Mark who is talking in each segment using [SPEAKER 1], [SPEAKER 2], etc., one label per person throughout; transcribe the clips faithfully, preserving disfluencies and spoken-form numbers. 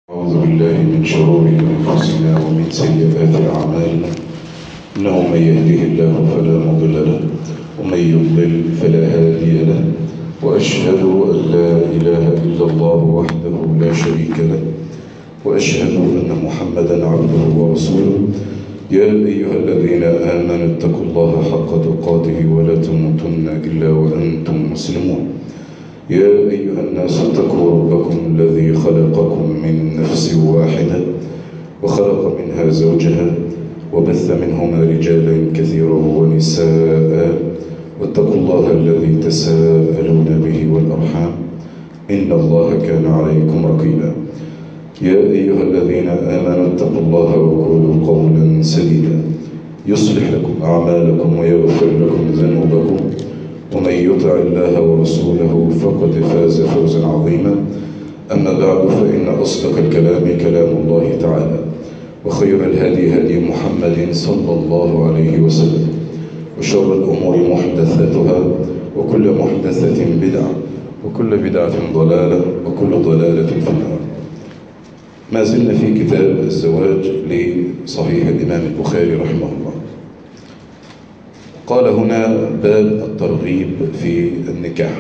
[SPEAKER 1] أعوذ بالله من شرور أنفسنا ومن سيئات أعمالنا إنه من يهده الله فلا مضل له ومن يضلل فلا هادي له وأشهد أن لا إله إلا الله وحده لا شريك له وأشهد أن محمدا عبده ورسوله يا أيها الذين آمنوا اتقوا الله حق تقاته ولا تموتن إلا وأنتم مسلمون يا أيها الناس اتقوا ربكم الذي خلقكم من نفس واحدة وخلق منها زوجها وبث منهما رجالا كثيرا ونساء واتقوا الله الذي تساءلون به والأرحام إن الله كان عليكم رقيبا يا أيها الذين آمنوا اتقوا الله وقولوا قولا سديدا يصلح لكم أعمالكم ويغفر لكم ذنوبكم ومن يطع الله ورسوله فقد فاز فوزا عظيما أما بعد فإن أصدق الكلام كلام الله تعالى وخير الهدي هدي محمد صلى الله عليه وسلم وشر الأمور محدثاتها وكل محدثة بدعة وكل بدعة ضلالة وكل ضلالة في النار. ما زلنا في كتاب الزواج لصحيح الإمام البخاري رحمه الله. قال هنا باب الترغيب في النكاح.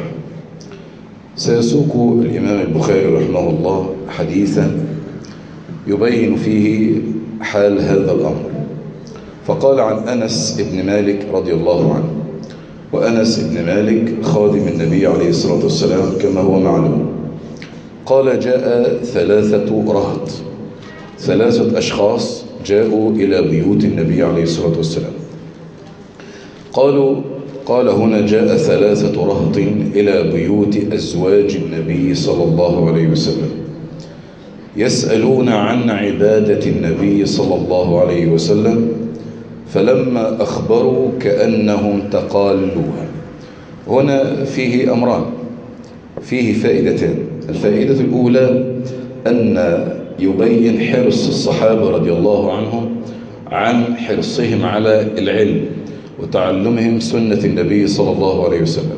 [SPEAKER 1] سيسوق الإمام البخاري رحمه الله حديثا يبين فيه حال هذا الأمر. فقال عن أنس بن مالك رضي الله عنه، وأنس بن مالك خادم النبي عليه الصلاة والسلام كما هو معلوم. قال جاء ثلاثة رهط، ثلاثة أشخاص جاءوا إلى بيوت النبي عليه الصلاة والسلام. قالوا قال هنا جاء ثلاثة رهط إلى بيوت أزواج النبي صلى الله عليه وسلم يسألون عن عبادة النبي صلى الله عليه وسلم، فلما أخبروا كأنهم تقالوها. هنا فيه أمران، فيه فائدتان. الفائدة الأولى أن يبين حرص الصحابة رضي الله عنهم عن حرصهم على العلم وتعلمهم سنة النبي صلى الله عليه وسلم.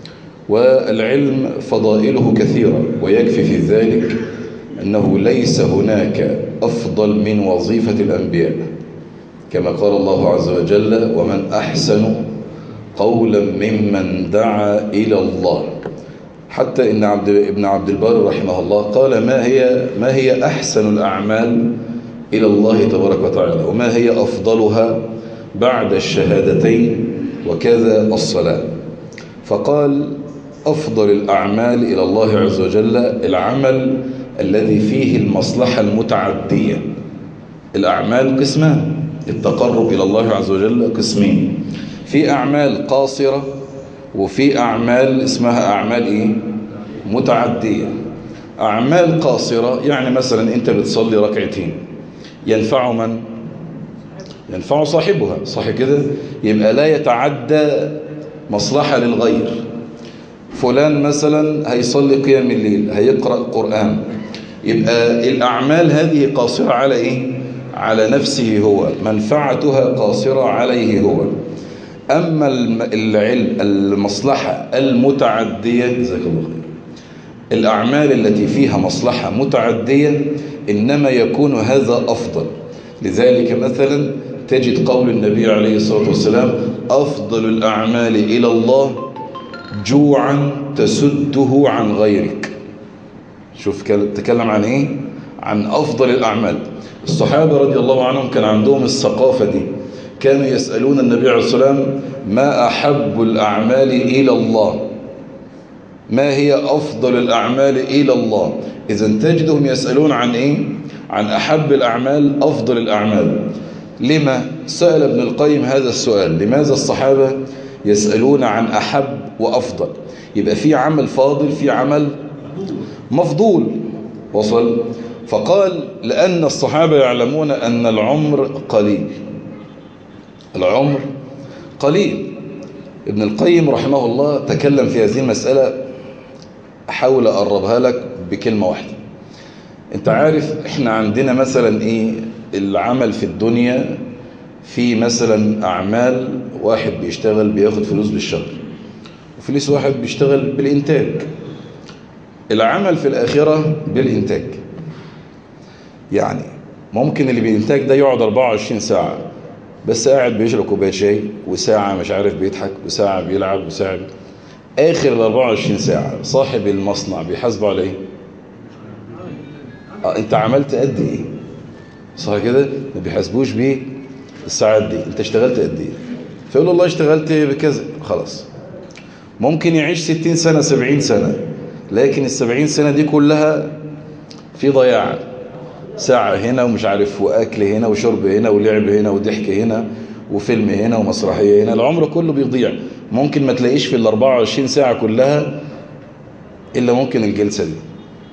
[SPEAKER 1] والعلم فضائله كثيرة، ويكفي في ذلك أنه ليس هناك أفضل من وظيفة الأنبياء، كما قال الله عز وجل: ومن أحسن قولا ممن دعا إلى الله. حتى إن عبد ابن عبد البر رحمه الله قال: ما هي ما هي أحسن الأعمال إلى الله تبارك وتعالى، وما هي أفضلها بعد الشهادتين وكذا الصلاة. فقال: أفضل الأعمال إلى الله عز وجل العمل الذي فيه المصلحة المتعدية. الأعمال قسمان، التقرب إلى الله عز وجل قسمين، في أعمال قاصرة وفي أعمال اسمها أعمال إيه؟ متعدية. أعمال قاصرة يعني مثلا أنت بتصلي ركعتين، ينفع من؟ ينفع صاحبها، صح كده؟ يبقى لا يتعدى مصلحة للغير. فلان مثلا هيصلي قيام الليل، هيقرأ قرآن، يبقى الأعمال هذه قاصرة على إيه؟ على نفسه هو، منفعتها قاصرة عليه هو. أما العلم المصلحة المتعدية، جزاك الله خير، الأعمال التي فيها مصلحة متعدية إنما يكون هذا أفضل. لذلك مثلا تجد قول النبي عليه الصلاة والسلام: أفضل الأعمال إلى الله جوعا تسده عن غيرك. شوف تكلم عن إيه؟ عن أفضل الأعمال. الصحابة رضي الله عنهم كان عندهم الثقافة دي، كانوا يسألون النبي عليه الصلاة والسلام: ما أحب الأعمال إلى الله؟ ما هي أفضل الأعمال إلى الله؟ إذن تجدهم يسألون عن إيه؟ عن أحب الأعمال، أفضل الأعمال. لما سأل ابن القيم هذا السؤال؟ لماذا الصحابة يسألون عن أحب وأفضل؟ يبقى في عمل فاضل، في عمل مفضول. وصل؟ فقال: لأن الصحابة يعلمون أن العمر قليل، العمر قليل. ابن القيم رحمه الله تكلم في هذه المسألة، أحاول أقربها لك بكلمة واحدة. انت عارف احنا عندنا مثلا ايه العمل في الدنيا؟ في مثلا أعمال، واحد بيشتغل بياخد فلوس بالشهر، وفلوس واحد بيشتغل بالإنتاج. العمل في الآخرة بالإنتاج. يعني ممكن اللي بينتاج ده يقعد أربعة وعشرين ساعة بس قاعد بيشرب كوبايه شاي، وساعة مش عارف بيضحك، وساعة بيلعب، وساعة آخر ال أربعة وعشرين ساعة صاحب المصنع بيحاسبه على إيه؟ آه أنت عملت قد إيه؟ صح كده؟ ما بيحاسبوش بيه الساعات دي، أنت اشتغلت قد إيه؟ فيقول الله اشتغلت بكذا، خلاص. ممكن يعيش ستين سنة سبعين سنة، لكن السبعين سنة دي كلها في ضياع، ساعة هنا ومش عارف، وأكل هنا وشرب هنا ولعب هنا وضحك هنا وفيلم هنا ومسرحية هنا، العمر كله بيضيع. ممكن ما تلاقيش في ال أربعة وعشرين ساعة كلها إلا ممكن الجلسة دي،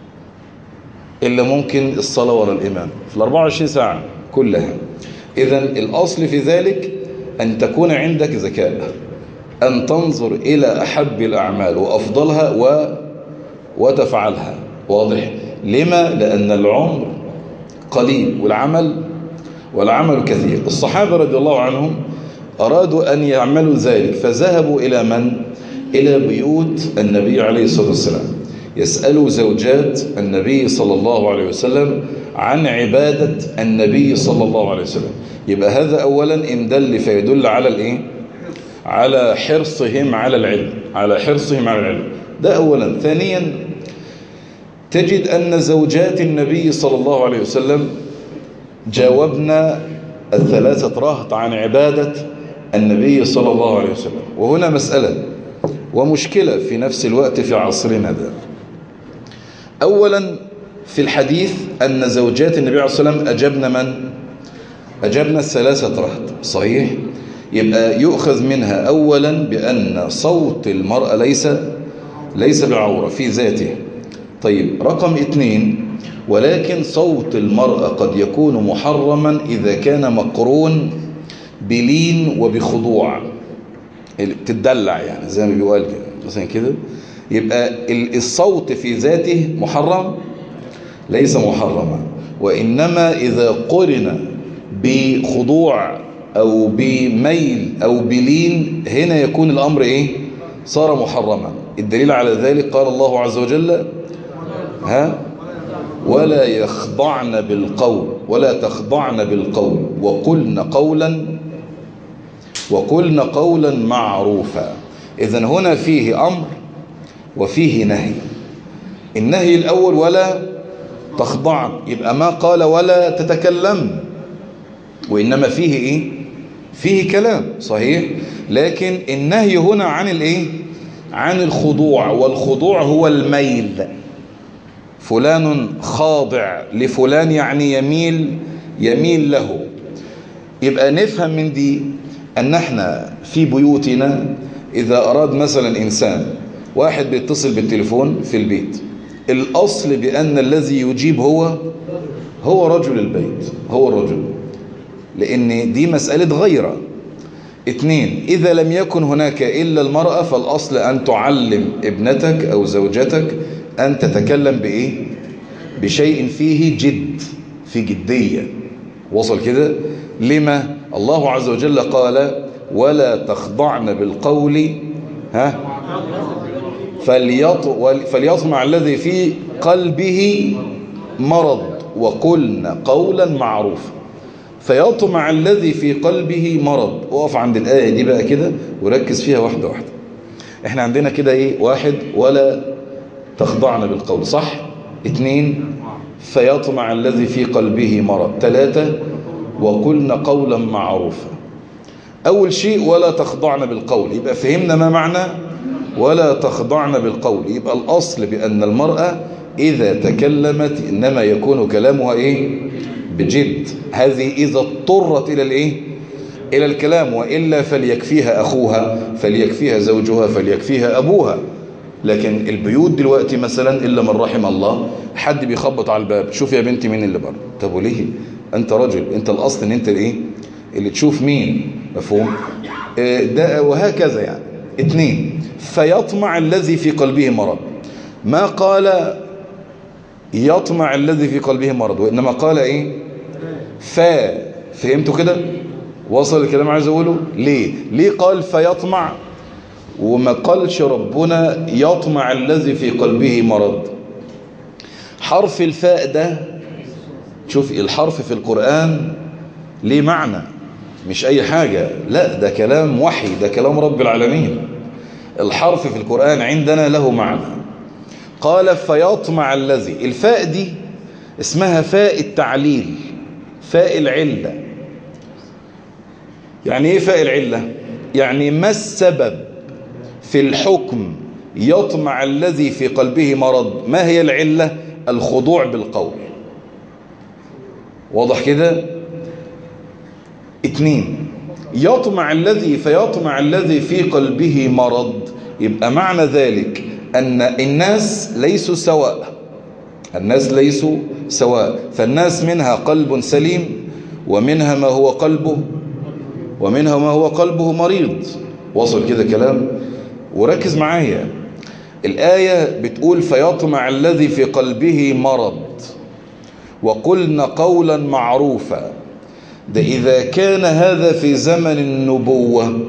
[SPEAKER 1] إلا ممكن الصلاة ورا الإمام في ال أربعة وعشرين ساعة كلها. إذن الأصل في ذلك أن تكون عندك ذكاء، أن تنظر إلى أحب الأعمال وأفضلها و... وتفعلها. واضح؟ لما؟ لأن العمر قليل والعمل والعمل كثير. الصحابة رضي الله عنهم أرادوا أن يعملوا ذلك، فذهبوا إلى من؟ إلى بيوت النبي عليه الصلاة والسلام، يسألوا زوجات النبي صلى الله عليه وسلم عن عبادة النبي صلى الله عليه وسلم. يبقى هذا أولا إن دل فيدل على الإيه؟ على حرصهم على العلم، على حرصهم على العلم، ده أولا. ثانيا تجد أن زوجات النبي صلى الله عليه وسلم جاوبنا الثلاثة رهط عن عبادة النبي صلى الله عليه وسلم. وهنا مسألة ومشكلة في نفس الوقت في عصرنا ده. أولا في الحديث أن زوجات النبي عليه الصلاة والسلام أجبنا من؟ أجبنا الثلاثة رهط، صحيح؟ يبقى يؤخذ منها أولا بأن صوت المرأة ليس ليس بعورة في ذاته. طيب رقم اثنين، ولكن صوت المرأة قد يكون محرما إذا كان مقرون بلين وبخضوع، تدلع يعني زي ما بيقال كده مثلا كده. يبقى الصوت في ذاته محرم؟ ليس محرما، وإنما إذا قرن بخضوع أو بميل أو بلين هنا يكون الأمر إيه؟ صار محرما. الدليل على ذلك قال الله عز وجل ها ولا يخضعن بالقول ولا تخضعن بالقول وقلن قولا وقلن قولا معروفا. إذن هنا فيه أمر وفيه نهي. النهي الأول ولا تخضعن، يبقى ما قال ولا تتكلم، وإنما فيه إيه؟ فيه كلام، صحيح؟ لكن النهي هنا عن الإيه؟ عن الخضوع، والخضوع هو الميل. فلان خاضع لفلان يعني يميل يميل له. يبقى نفهم من دي أن احنا في بيوتنا إذا أراد مثلا إنسان واحد بيتصل بالتليفون في البيت، الأصل بأن الذي يجيب هو هو رجل البيت، هو الرجل، لأن دي مسألة غيرة. اثنين، إذا لم يكن هناك إلا المرأة فالأصل أن تعلم ابنتك أو زوجتك أن تتكلم بإيه؟ بشيء فيه جد، في جدية. وصل كده؟ لما؟ الله عز وجل قال ولا تخضعن بالقول ها فليطمع الذي في قلبه مرض وقلن قولا معروفا. فيطمع الذي في قلبه مرض. وقف عند الآية دي بقى كده وركز فيها واحدة واحدة. احنا عندنا كده ايه؟ واحد ولا تخضعن بالقول، صح؟ اثنين فيطمع الذي في قلبه مرض. ثلاثة وقلن قولا معروفا. أول شيء ولا تخضعن بالقول، يبقى فهمنا ما معنى ولا تخضعن بالقول. يبقى الأصل بأن المرأة إذا تكلمت إنما يكون كلامها إيه؟ بجد. هذه إذا اضطرت إلى الإيه؟ إلى الكلام، وإلا فليكفيها أخوها، فليكفيها زوجها، فليكفيها أبوها. لكن البيوت دلوقتي مثلا إلا من رحم الله، حد بيخبط على الباب، شوف يا بنتي مين اللي بره. طب وليه؟ أنت رجل، أنت الأصل أن أنت الإيه؟ اللي تشوف مين. مفهوم؟ ده وهكذا يعني. اثنين فيطمع الذي في قلبه مرض. ما قال يطمع الذي في قلبه مرض، وإنما قال إيه؟ فا. فهمتوا كده؟ وصل الكلام عايز أقوله؟ ليه؟ ليه قال فيطمع وما قالش ربنا يطمع الذي في قلبه مرض؟ حرف الفاء ده شوف الحرف في القرآن ليه معنى، مش أي حاجة، لا ده كلام وحي، ده كلام رب العالمين. الحرف في القرآن عندنا له معنى. قال فيطمع الذي، الفاء دي اسمها فاء التعليل، فاء العلة. يعني ايه فاء العلة؟ يعني ما السبب في الحكم يطمع الذي في قلبه مرض؟ ما هي العلة؟ الخضوع بالقول. واضح كده؟ اتنين، يطمع الذي، فيطمع الذي في قلبه مرض، يبقى معنى ذلك أن الناس ليسوا سواء، الناس ليسوا سواء، فالناس منها قلب سليم ومنها ما هو قلبه ومنها ما هو قلبه مريض. وصل كده كلام؟ وركز معايا، الآية بتقول فيطمع الذي في قلبه مرض وقلنا قولا معروفا. ده إذا كان هذا في زمن النبوة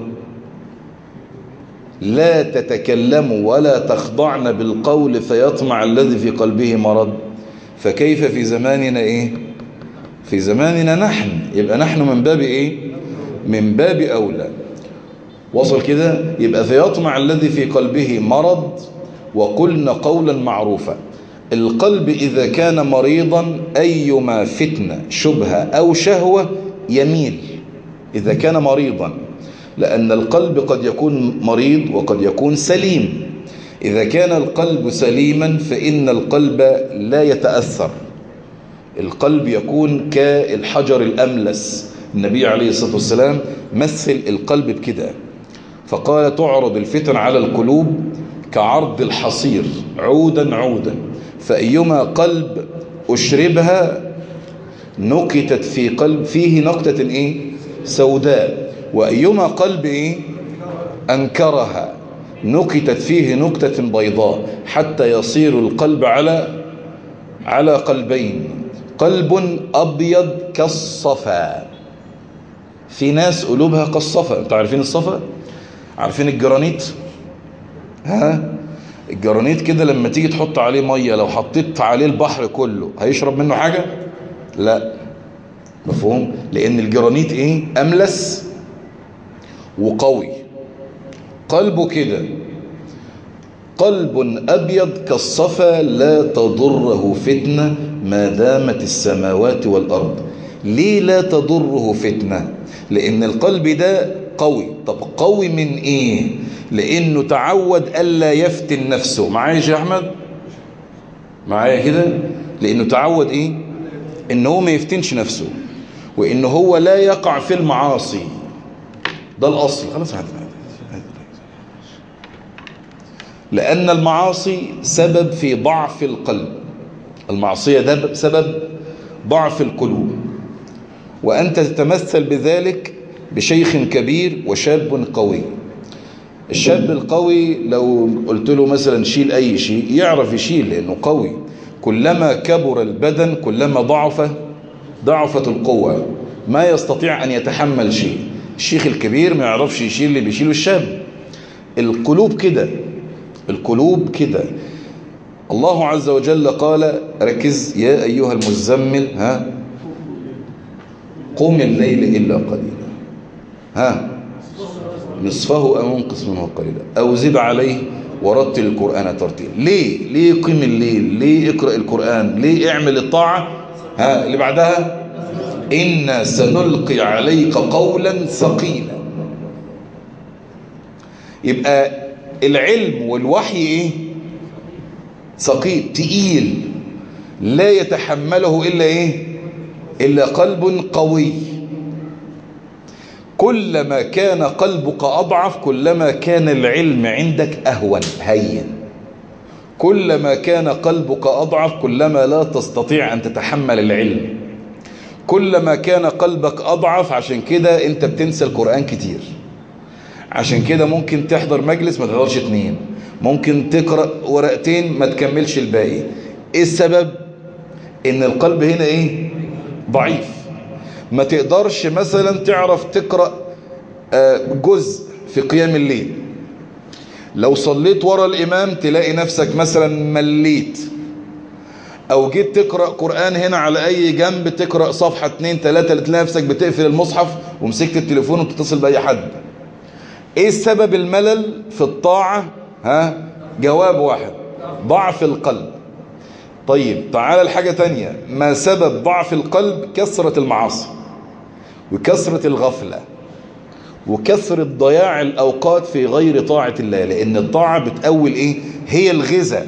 [SPEAKER 1] لا تتكلم ولا تخضعن بالقول فيطمع الذي في قلبه مرض، فكيف في زماننا إيه؟ في زماننا نحن، يبقى نحن من باب إيه؟ من باب أولى. وصل كده؟ يبقى فيطمع الذي في قلبه مرض وقلنا قولا معروفا. القلب إذا كان مريضا أيما فتنة شبهة أو شهوة يميل، إذا كان مريضا، لأن القلب قد يكون مريض وقد يكون سليم. إذا كان القلب سليما فإن القلب لا يتأثر، القلب يكون كالحجر الأملس. النبي عليه الصلاة والسلام مثل القلب بكده، فقال تعرض الفتن على القلوب كعرض الحصير عودا عودا، فأيما قلب أشربها نكتت في قلب فيه نقطة إيه؟ سوداء، وأيما قلب إيه؟ أنكرها نكتت فيه نكتة بيضاء، حتى يصير القلب على على قلبين، قلب أبيض كالصفا. في ناس قلوبها كالصفا. انتوا عارفين الصفا؟ عارفين الجرانيت؟ ها؟ الجرانيت كده لما تيجي تحط عليه مية، لو حطيت عليه البحر كله هيشرب منه حاجة؟ لا. مفهوم؟ لأن الجرانيت إيه؟ أملس وقوي. قلبه كده، قلب أبيض كالصفا لا تضره فتنة ما دامت السماوات والأرض. ليه لا تضره فتنة؟ لأن القلب ده قوي. طب قوي من إيه؟ لأنه تعود ألا يفتن نفسه. معايا يا شيخ أحمد؟ معايا كده؟ لأنه تعود إيه؟ إنه هو ما يفتنش نفسه، وإنه هو لا يقع في المعاصي. ده الأصل. خلاص هذا، لأن المعاصي سبب في ضعف القلب، المعصية ده سبب ضعف القلوب. وأنت تتمثل بذلك بشيخ كبير وشاب قوي. الشاب القوي لو قلت له مثلا شيل أي شيء يعرف يشيل لأنه قوي. كلما كبر البدن كلما ضعف ضعفت القوة، ما يستطيع أن يتحمل شيء. الشيخ الكبير ما يعرفش يشيل اللي بيشيله الشاب. القلوب كده، القلوب كده. الله عز وجل قال، ركز، يا أيها المزمل ها قم الليل إلا قليلا، ها نصفه أو انقص منه قليلا أو زد عليه ورتل القرآن ترتيلا. ليه؟ ليه قم الليل؟ ليه اقرأ القرآن؟ ليه اعمل الطاعة؟ ها اللي بعدها إنا سنلقي عليك قولا ثقيلا. يبقى العلم والوحي ايه؟ ثقيل، تقيل، لا يتحمله إلا ايه؟ إلا قلب قوي. كلما كان قلبك أضعف كلما كان العلم عندك أهون هين. كلما كان قلبك أضعف كلما لا تستطيع أن تتحمل العلم. كلما كان قلبك أضعف عشان كده أنت بتنسى القرآن كتير. عشان كده ممكن تحضر مجلس ما تحضرش اتنين، ممكن تقرأ ورقتين ما تكملش الباقي. ايه السبب؟ ان القلب هنا ايه؟ ضعيف. ما تقدرش مثلا تعرف تقرأ جزء في قيام الليل. لو صليت ورا الامام تلاقي نفسك مثلا مليت، او جيت تقرأ قرآن هنا على اي جنب، تقرأ صفحة اتنين تلاتة تلاقي نفسك بتقفل المصحف ومسكت التليفون وبتتصل بأي حد. ايه السبب الملل في الطاعة؟ ها، جواب واحد: ضعف القلب. طيب تعال الحاجة تانية، ما سبب ضعف القلب؟ كثرة المعاصي وكثرة الغفلة وكثرة ضياع الأوقات في غير طاعة الله. لأن الطاعة بتأول إيه؟ هي الغذاء،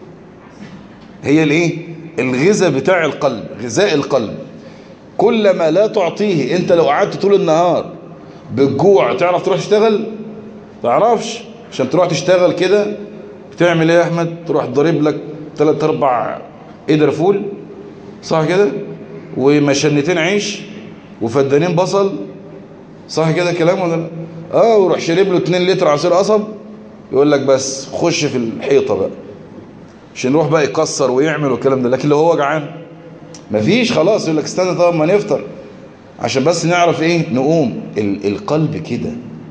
[SPEAKER 1] هي الإيه؟ الغذاء بتاع القلب، غذاء القلب. كلما لا تعطيه، أنت لو قعدت طول النهار بالجوع تعرف تروح تشتغل؟ تعرفش. عشان تروح تشتغل كده بتعمل إيه يا أحمد؟ تروح ضرب لك ثلاث أربع قدر فول، صح كده؟ ومشنتين عيش وفدانين بصل، صح كده كلام ولا لا؟ اه وروح شرب له اتنين لتر عصير قصب، يقول لك بس خش في الحيطه بقى عشان يروح بقى يكسر ويعمل والكلام ده. لكن لو هو جعان مفيش، خلاص يقول لك استنى طب ما نفطر عشان بس نعرف ايه نقوم. ال القلب كده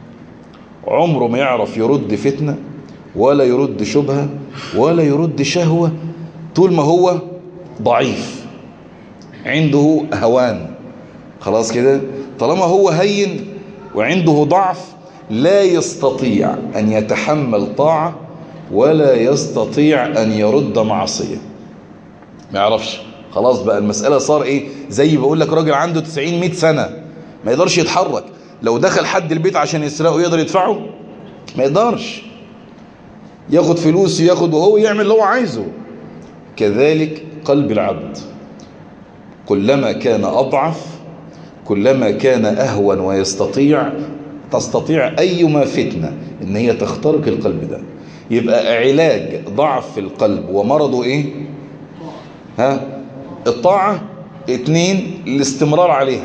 [SPEAKER 1] عمره ما يعرف يرد فتنه ولا يرد شبهه ولا يرد شهوه طول ما هو ضعيف، عنده هوان. خلاص كده، طالما هو هين وعنده ضعف لا يستطيع أن يتحمل طاعة ولا يستطيع أن يرد معصية، ما يعرفش. خلاص بقى المسألة صار إيه؟ زي بقول لك راجل عنده تسعين مئة سنة ما يقدرش يتحرك، لو دخل حد البيت عشان يسرقه يقدر يدفعه؟ ما يقدرش. ياخد فلوس ياخد وهو يعمل اللي هو عايزه. كذلك قلب العبد كلما كان أضعف كلما كان أهون ويستطيع تستطيع أيما فتنة إن هي تخترق القلب ده. يبقى علاج ضعف القلب ومرضه إيه؟ ها؟ الطاعة. اتنين، الاستمرار عليها،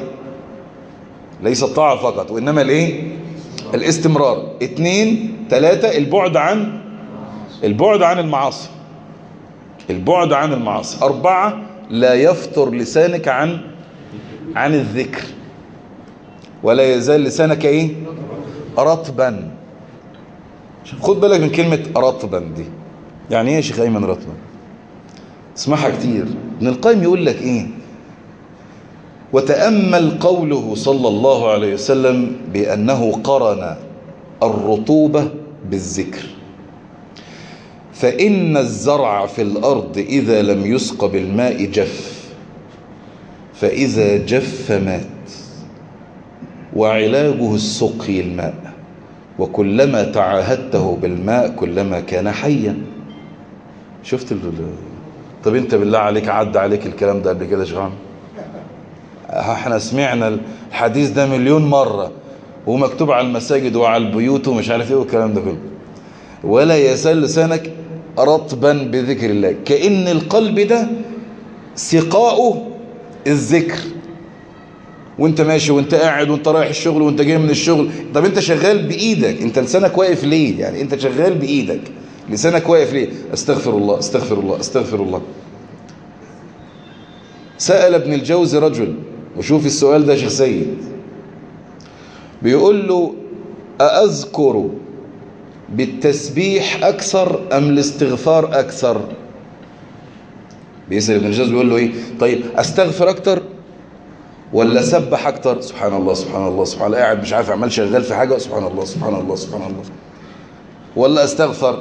[SPEAKER 1] ليس الطاعة فقط وإنما الإيه؟ الاستمرار. اتنين تلاتة، البعد عن البعد عن المعاصي البعد عن المعاصي. أربعة، لا يفتر لسانك عن عن الذكر، ولا يزال لسانك ايه؟ رطبا. خد بالك من كلمة رطبا دي، يعني ايه يا شيخ ايمن رطبا؟ اسمعها كتير. ابن القيم يقول لك ايه؟ وتأمل قوله صلى الله عليه وسلم بأنه قرن الرطوبة بالذكر، فإن الزرع في الأرض إذا لم يسق بالماء جف، فإذا جف مات، وعلاجه السقي الماء، وكلما تعاهدته بالماء كلما كان حيا. شفت ال... طب انت بالله عليك عدى عليك الكلام ده قبل كده يا شيخ؟ احنا سمعنا الحديث ده مليون مرة ومكتوب على المساجد وعلى البيوت ومش عارف ايه والكلام ده كله. ولا يزال لسانك رطبا بذكر الله، كأن القلب ده سقاؤه الذكر. وانت ماشي وانت قاعد وانت رايح الشغل وانت جاي من الشغل، طب انت شغال بايدك، انت لسانك واقف ليه؟ يعني انت شغال بايدك، لسانك واقف ليه؟ استغفر الله استغفر الله استغفر الله. سأل ابن الجوزي رجل، وشوف السؤال ده يا شيخ سيد، بيقول له أأذكر بالتسبيح أكثر أم الاستغفار أكثر؟ بيسأل ابن الجوزي بيقول له ايه؟ طيب استغفر أكثر ولا سبح أكثر؟ سبحان الله سبحان الله سبحان الله، قاعد مش عارف عمال شغال في حاجة، سبحان الله سبحان الله سبحان الله، ولا استغفر؟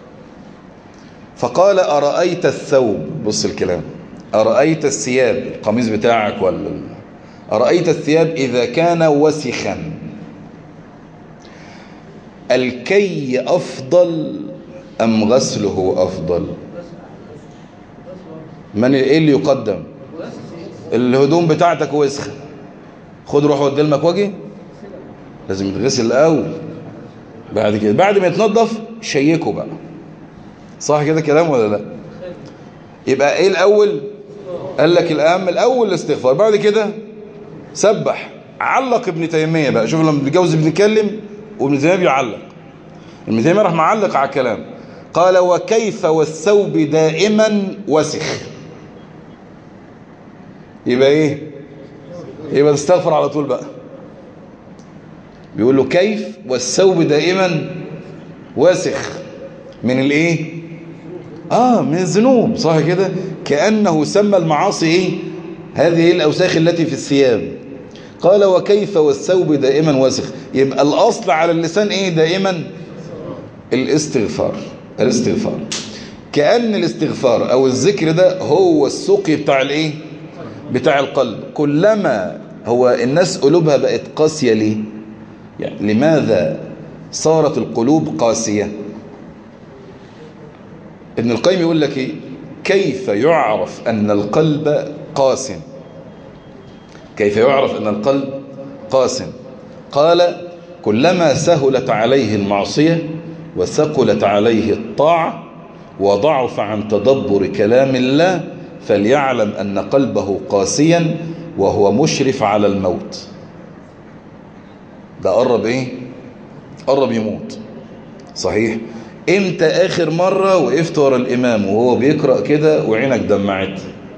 [SPEAKER 1] فقال أرأيت الثوب، بص الكلام، أرأيت الثياب، القميص بتاعك ولا أرأيت الثياب إذا كان وسخا الكي أفضل أم غسله أفضل؟ من إيه اللي يقدم؟ الهدوم بتاعتك وسخة، خد روح ودي المكواجي، لازم يتغسل الأول، بعد كده بعد ما يتنظف شيكه بقى، صح كده كلام ولا لا؟ يبقى ايه الأول؟ قال لك الأهم الأول الاستغفار، بعد كده سبح. علق ابن تيمية بقى، شوف لما ابن الجوزي بنتكلم وابن تيمية بيعلق، ابن تيمية راح معلق على الكلام، قال وكيف والثوب دائما وسخ؟ يبقى ايه؟ يبقى تستغفر على طول بقى. بيقول له كيف والثوب دائما وسخ من الايه؟ آه من الذنوب، صح كده؟ كأنه سمى المعاصي إيه؟ هذه الأوساخ التي في الثياب. قال وكيف والثوب دائما وسخ. يبقى الأصل على اللسان إيه دائما؟ الاستغفار. الاستغفار كأن الاستغفار أو الذكر ده هو السقي بتاع الإيه؟ بتاع القلب. كلما هو الناس قلوبها بقت قاسية ليه؟ يعني لماذا صارت القلوب قاسية؟ ابن القيم يقول لك إيه؟ كيف يعرف أن القلب قاس؟ كيف يعرف أن القلب قاس؟ قال كلما سهلت عليه المعصية وثقلت عليه الطاعة وضعف عن تدبر كلام الله فليعلم أن قلبه قاسيا وهو مشرف على الموت. ده قرب إيه؟ قرب يموت. صحيح؟ امتى آخر مرة وقفت ورا الإمام وهو بيقرأ كده وعينك دمعت؟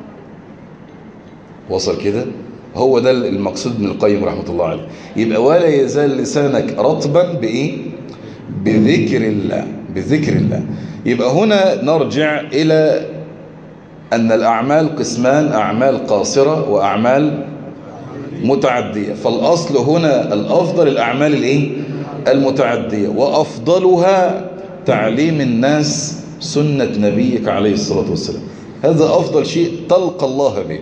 [SPEAKER 1] وصل كده؟ هو ده المقصود من القيم رحمة الله عليه. يبقى ولا يزال لسانك رطبا بإيه؟ بذكر الله. بذكر الله. يبقى هنا نرجع إلى أن الأعمال قسمان: أعمال قاصرة وأعمال متعدية. فالأصل هنا الأفضل الأعمال الإيه؟ المتعدية، وأفضلها تعليم الناس سنة نبيك عليه الصلاة والسلام. هذا أفضل شيء تلقى الله به.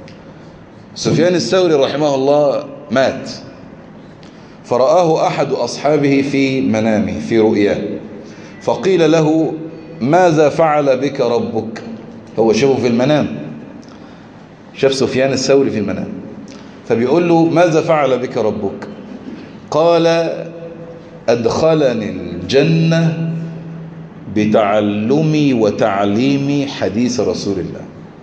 [SPEAKER 1] سفيان الثوري رحمه الله مات، فرآه أحد أصحابه في منامه في رؤياه، فقيل له ماذا فعل بك ربك؟ هو شافه في المنام، شاف سفيان الثوري في المنام، فبيقول له ماذا فعل بك ربك؟ قال أدخلني الجنة بتعلمي وتعليمي حديث رسول الله.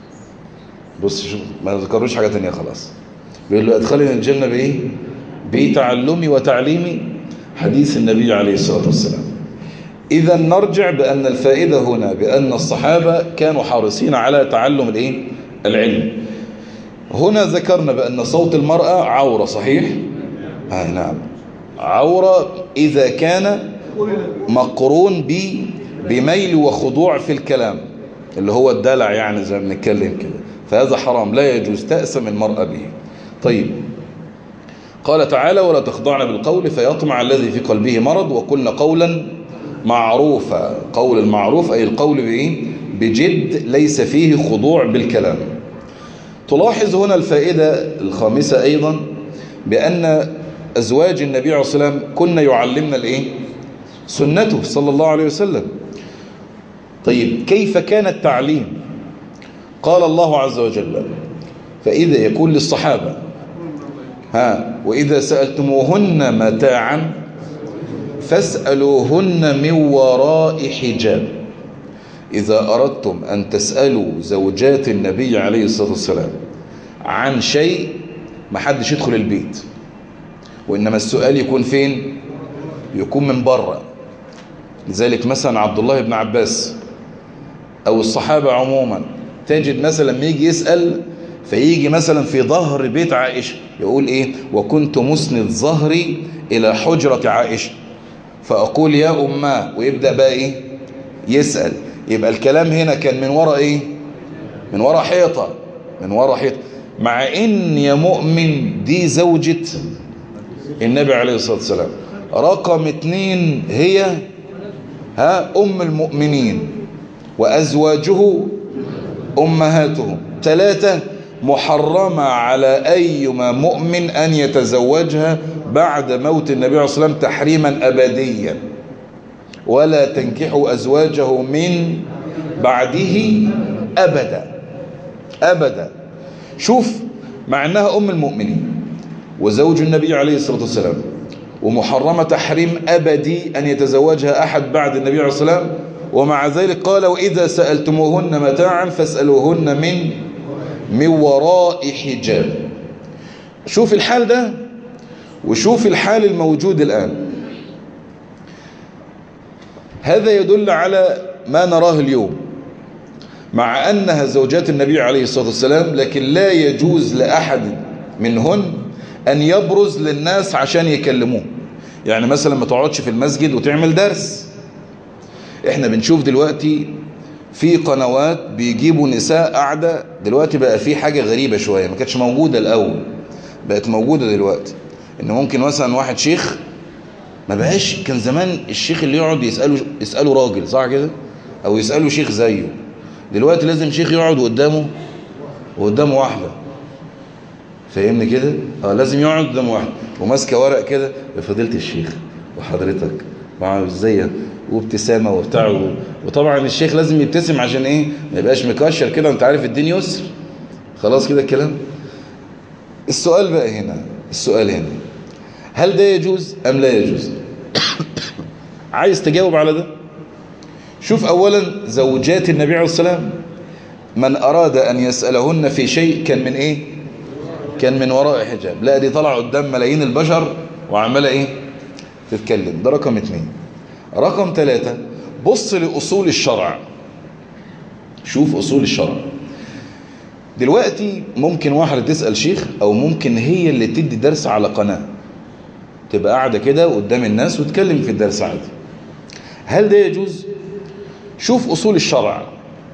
[SPEAKER 1] بص شوف، ما ذكروش حاجة تانية خلاص. بيقول له أدخلني الجنة بإيه؟ بتعلمي وتعليمي حديث النبي عليه الصلاة والسلام. إذا نرجع بأن الفائدة هنا بأن الصحابة كانوا حريصين على تعلم الإيه؟ العلم. هنا ذكرنا بأن صوت المرأة عورة، صحيح؟ آه نعم، عورة إذا كان مقرون ب بميل وخضوع في الكلام اللي هو الدلع، يعني زي ما بنتكلم كده، فهذا حرام لا يجوز، تأسم المرأة به. طيب، قال تعالى ولا تخضعن بالقول فيطمع الذي في قلبه مرض وقلن قولا معروفا. قول المعروف أي القول بإيه؟ بجد ليس فيه خضوع بالكلام. تلاحظ هنا الفائدة الخامسة أيضا بأن أزواج النبي عليه الصلاة والسلام كنا يعلمنا الإيه؟ سنته صلى الله عليه وسلم. طيب كيف كان التعليم؟ قال الله عز وجل فإذا يكون للصحابة ها وإذا سألتموهن متاعا فاسألوهن من وراء حجاب. إذا أردتم أن تسألوا زوجات النبي عليه الصلاة والسلام عن شيء ما حدش يدخل البيت، وإنما السؤال يكون فين؟ يكون من بره. لذلك مثلا عبد الله بن عباس أو الصحابة عموما تجد مثلا لما يجي يسأل فيجي مثلا في ظهر بيت عائشة يقول إيه؟ وكنت مسند ظهري إلى حجرة عائشة فأقول يا أمه، ويبدأ بقى إيه؟ يسأل. يبقى الكلام هنا كان من وراء إيه؟ من وراء حيطة، من وراء حيطة، مع إن يا مؤمن دي زوجة النبي عليه الصلاة والسلام. رقم اتنين هي ها أم المؤمنين وأزواجه أمهاتهم. ثلاثة محرمة على أيما مؤمن أن يتزوجها بعد موت النبي عليه الصلاة والسلام تحريما أبديا، ولا تنكحوا أزواجه من بعده أبدا أبدا. شوف، مع أنها أم المؤمنين وزوج النبي عليه الصلاة والسلام ومحرمة تحريم أبدي أن يتزوجها أحد بعد النبي عليه الصلاة والسلام، ومع ذلك قال وإذا سألتموهن متاعا فاسألوهن من من وراء حجاب. شوف الحال ده وشوف الحال الموجود الآن. هذا يدل على ما نراه اليوم، مع أنها زوجات النبي عليه الصلاة والسلام، لكن لا يجوز لأحد منهن أن يبرز للناس عشان يكلموه. يعني مثلا ما تقعدش في المسجد وتعمل درس. احنا بنشوف دلوقتي في قنوات بيجيبوا نساء قاعدة. دلوقتي بقى في حاجة غريبة شوية ما كانتش موجودة الأول، بقت موجودة دلوقتي، إن ممكن مثلا واحد شيخ، ما بقاش كان زمان الشيخ اللي يقعد يسأله يسأله راجل صح كده، أو يسأله شيخ زيه. دلوقتي لازم شيخ يقعد قدامه وقدامه واحدة، فاهمني كده؟ اه لازم يقعد قدامه واحدة وماسكه ورق كده، بفضيلة الشيخ وحضرتك معاه ازيك وابتسامة وبتاع. وطبعا الشيخ لازم يبتسم عشان ايه؟ ما يبقاش مكشر كده، وانت عارف الدين يسر. خلاص كده الكلام. السؤال بقى هنا، السؤال هنا هل ده يجوز ام لا يجوز؟ عايز تجاوب على ده؟ شوف اولا زوجات النبي عليه الصلاة والسلام، من اراد ان يسألهن في شيء كان من ايه؟ كان من وراء حجاب. لا دي طلع قدام ملايين البشر وعمالة ايه؟ تتكلم. ده رقم اتنين. رقم ثلاثة، بص لأصول الشرع، شوف أصول الشرع. دلوقتي ممكن واحد تسأل شيخ، أو ممكن هي اللي تدي درس على قناة، تبقى قاعدة كده قدام الناس وتكلم في الدرس عادي. هل ده يجوز؟ شوف أصول الشرع.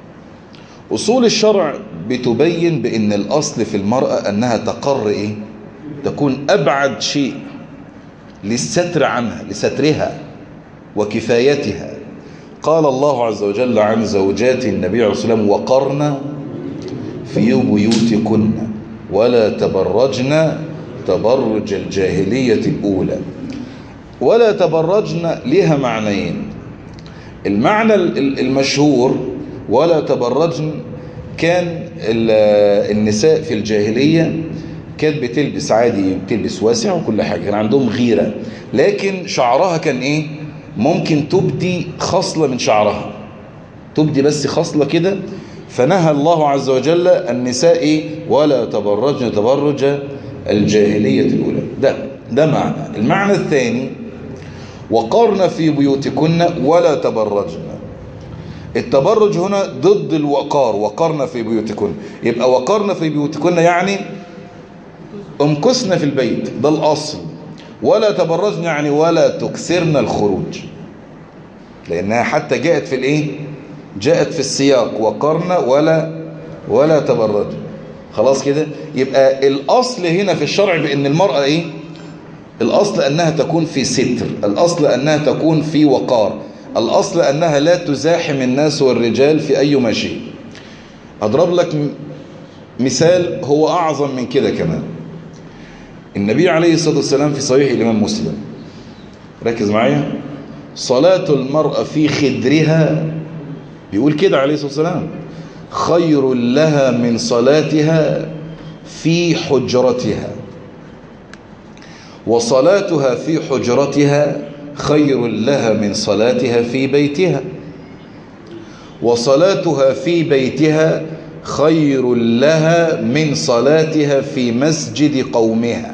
[SPEAKER 1] أصول الشرع بتبين بأن الأصل في المرأة أنها تقر إيه؟ تكون أبعد شيء للستر عنها، لسترها وكفايتها. قال الله عز وجل عن زوجات النبي عليه الصلاة والسلام: وقرن في بيوتكن ولا تبرجن تبرج الجاهلية الأولى. ولا تبرجن لها معنيين. المعنى المشهور ولا تبرجن، كان النساء في الجاهلية كانت بتلبس عادي، بتلبس واسع وكل حاجة، كان عندهم غيرة، لكن شعرها كان ايه؟ ممكن تبدي خصلة من شعرها، تبدي بس خصلة كده. فنهى الله عز وجل النساء إيه؟ ولا تبرجن تبرج الجاهلية الأولى. ده ده معنى. المعنى الثاني: وقرن في بيوتكن ولا تبرجن. التبرج هنا ضد الوقار، وقرن في بيوتكن، يبقى وقرن في بيوتكن يعني امكثن في البيت، ده الأصل. ولا تبرجن يعني ولا تكثرن الخروج، لأنها حتى جاءت في الإيه؟ جاءت في السياق وقرن ولا ولا تبرجن. خلاص كده. يبقى الأصل هنا في الشرع بأن المرأة إيه؟ الأصل أنها تكون في ستر، الأصل أنها تكون في وقار، الأصل أنها لا تزاحم الناس والرجال في أي مشي. أضرب لك مثال هو أعظم من كده كمان. النبي عليه الصلاة والسلام في صحيح الإمام مسلم، ركز معايا، صلاة المرأة في خدرها، بيقول كده عليه الصلاة والسلام: خير لها من صلاتها في حجرتها، وصلاتها في حجرتها خير لها من صلاتها في بيتها، وصلاتها في بيتها خير لها من صلاتها في مسجد قومها،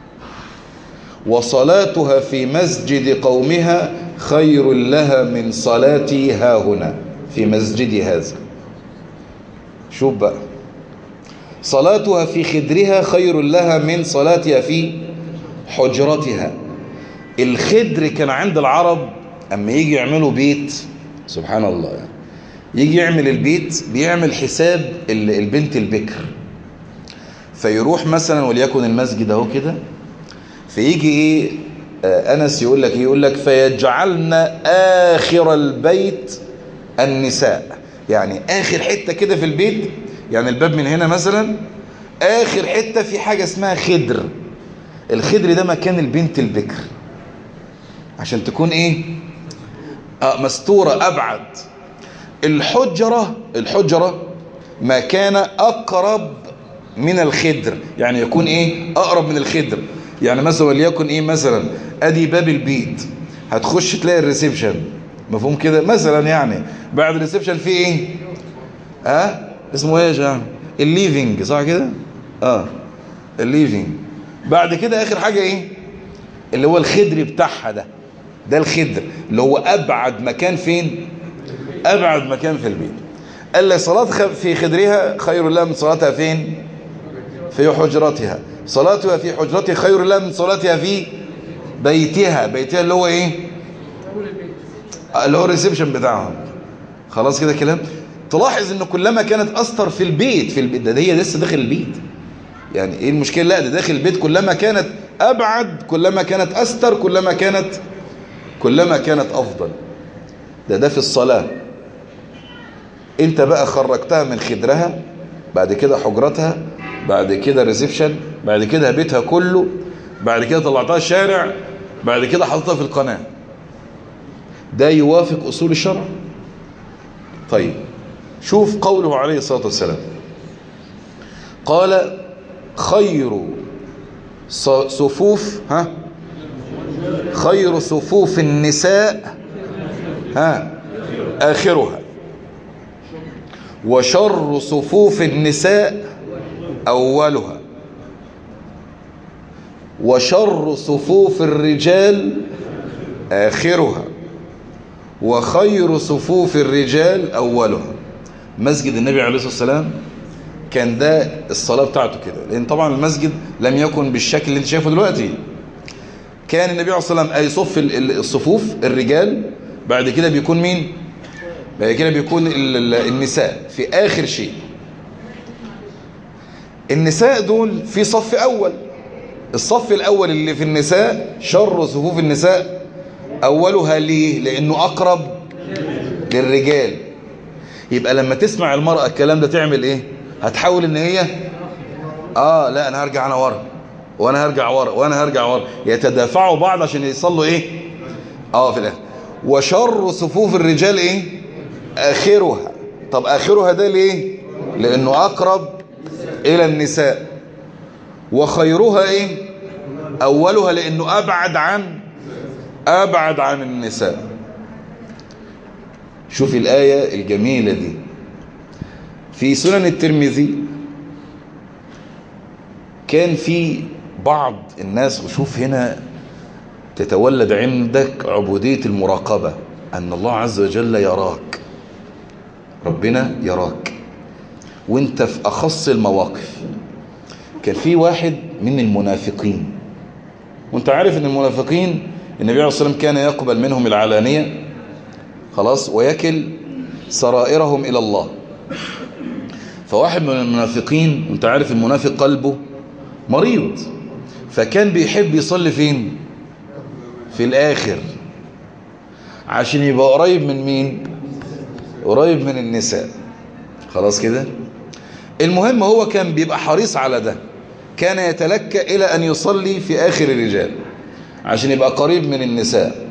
[SPEAKER 1] وصلاتها في مسجد قومها خير لها من صلاتها هنا في مسجد هذا. شوف بقى، صلاتها في خدرها خير لها من صلاتها في حجرتها. الخدر كان عند العرب اما يجي يعملوا بيت، سبحان الله يعني، يجي يعمل البيت بيعمل حساب البنت البكر، فيروح مثلا وليكن المسجد اهو كده، فيجي ايه آه انس يقول لك يقول لك فيجعلن اخر البيت النساء، يعني اخر حته كده في البيت، يعني الباب من هنا مثلا اخر حته في حاجه اسمها خدر. الخدر ده مكان البنت البكر عشان تكون ايه؟ آه مستوره ابعد. الحجره الحجره ما كان اقرب من الخدر، يعني يكون ايه؟ اقرب من الخدر. يعني مثلا وليكن ايه، مثلا ادي باب البيت، هتخش تلاقي الريسبشن، مفهوم كده مثلا، يعني بعد الريسبشن في ايه؟ ها أه؟ اسمه ايه يا جماعه؟ الليفينج، صح كده؟ اه الليفينج. بعد كده اخر حاجه ايه؟ اللي هو الخدر بتاعها ده، ده الخدر اللي هو ابعد مكان فين؟ ابعد مكان في البيت. قال لي صلاه في خدرها خير لها من صلاتها فين؟ في حجرتها. صلاتها في حجرتها خير لها من صلاتها في بيتها. بيتها اللي هو ايه؟ اللي هو الريسبشن بتاعهم. خلاص كده كلام. تلاحظ انه كلما كانت أستر في البيت في البيت ده هي لسه داخل البيت، يعني ايه المشكلة؟ لا ده داخل البيت كلما كانت أبعد كلما كانت أستر كلما كانت كلما كانت أفضل. ده ده في الصلاة. انت بقى خرجتها من خدرها، بعد كده حجرتها، بعد كده ريسبشن، بعد كده بيتها كله، بعد كده طلعتها الشارع، بعد كده حطيتها في القناة. ده يوافق أصول الشرع؟ طيب شوف قوله عليه الصلاة والسلام، قال خير صفوف ها خير صفوف النساء ها آخرها، وشر صفوف النساء أولها، وشر صفوف الرجال آخرها، وخير صفوف الرجال أولها. مسجد النبي عليه الصلاة والسلام كان ده الصلاة بتاعته كده، لأن طبعا المسجد لم يكن بالشكل اللي انت شايفه دلوقتي. كان النبي عليه الصلاة والسلام يصف الصفوف الرجال، بعد كده بيكون مين؟ بعد كده بيكون النساء في آخر شيء. النساء دول في صف أول، الصف الأول اللي في النساء شر صفوف النساء أولها. ليه؟ لأنه أقرب للرجال. يبقى لما تسمع المرأة الكلام ده تعمل إيه؟ هتحاول إن هي آه لا أنا هرجع أنا ورا، وأنا هرجع ورا، وأنا هرجع ورا، يتدافعوا بعض عشان يصلوا إيه؟ آه في الآخر. وشر صفوف الرجال إيه؟ آخرها. طب آخرها ده ليه؟ لأنه أقرب إلى النساء. وخيرها إيه؟ أولها، لأنه أبعد عن أبعد عن النساء. شوف الآية الجميلة دي في سنن الترمذي. كان في بعض الناس، وشوف هنا تتولد عندك عبودية المراقبة، أن الله عز وجل يراك، ربنا يراك وانت في أخص المواقف. كان في واحد من المنافقين، وانت عارف ان المنافقين النبي عليه الصلاة والسلام كان يقبل منهم العلانية خلاص ويكل سرائرهم إلى الله. فواحد من المنافقين، وانت عارف المنافق قلبه مريض، فكان بيحب يصلي فين؟ في الآخر، عشان يبقى قريب من مين؟ قريب من النساء. خلاص كده. المهم هو كان بيبقى حريص على ده، كان يتلكأ إلى أن يصلي في آخر الرجال عشان يبقى قريب من النساء.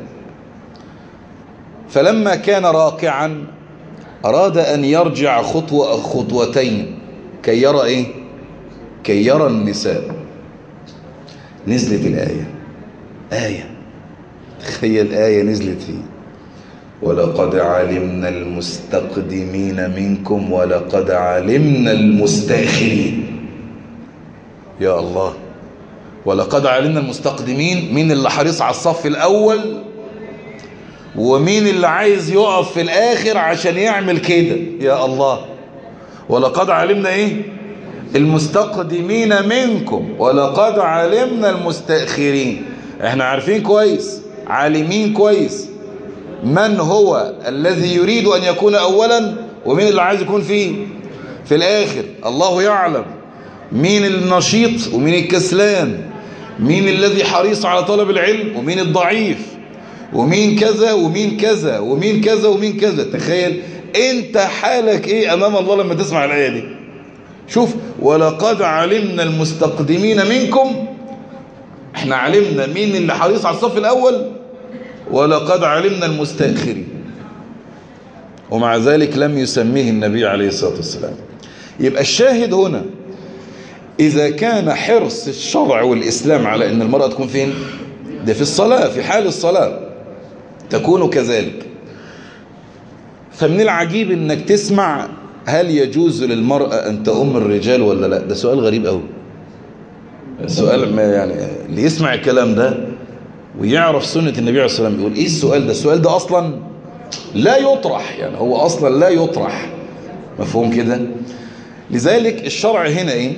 [SPEAKER 1] فلما كان راكعا أراد أن يرجع خطوة خطوتين كي يرى إيه؟ كي يرى النساء. نزلت الآية، آية تخيل آية نزلت فيه: ولقد علمنا المستقدمين منكم ولقد علمنا المستأخرين. يا الله، ولقد علمنا المستقدمين، مين اللي حريص على الصف الأول ومين اللي عايز يقف في الآخر عشان يعمل كده. يا الله، ولقد علمنا ايه؟ المستقدمين منكم ولقد علمنا المستأخرين. احنا عارفين كويس، عالمين كويس من هو الذي يريد أن يكون أولا ومين اللي عايز يكون فيه في الآخر. الله يعلم مين النشيط ومين الكسلان، مين الذي حريص على طلب العلم ومين الضعيف، ومين كذا ومين كذا ومين كذا ومين كذا. تخيل انت حالك ايه امام الله لما تسمع الآية دي. شوف، ولقد علمنا المستقدمين منكم، احنا علمنا مين اللي حريص على الصف الأول، ولقد علمنا المستأخرين. ومع ذلك لم يسميه النبي عليه الصلاة والسلام. يبقى الشاهد هنا، إذا كان حرص الشرع والإسلام على أن المرأة تكون فين؟ ده في الصلاة، في حال الصلاة تكون كذلك. فمن العجيب أنك تسمع هل يجوز للمرأة أن تؤم الرجال ولا لا. ده سؤال غريب أوي، سؤال ما يعني اللي يسمع الكلام ده ويعرف سنة النبي عليه الصلاة والسلام يقول إيه السؤال ده؟ السؤال ده أصلا لا يطرح، يعني هو أصلا لا يطرح. مفهوم كده؟ لذلك الشرع هنا إيه؟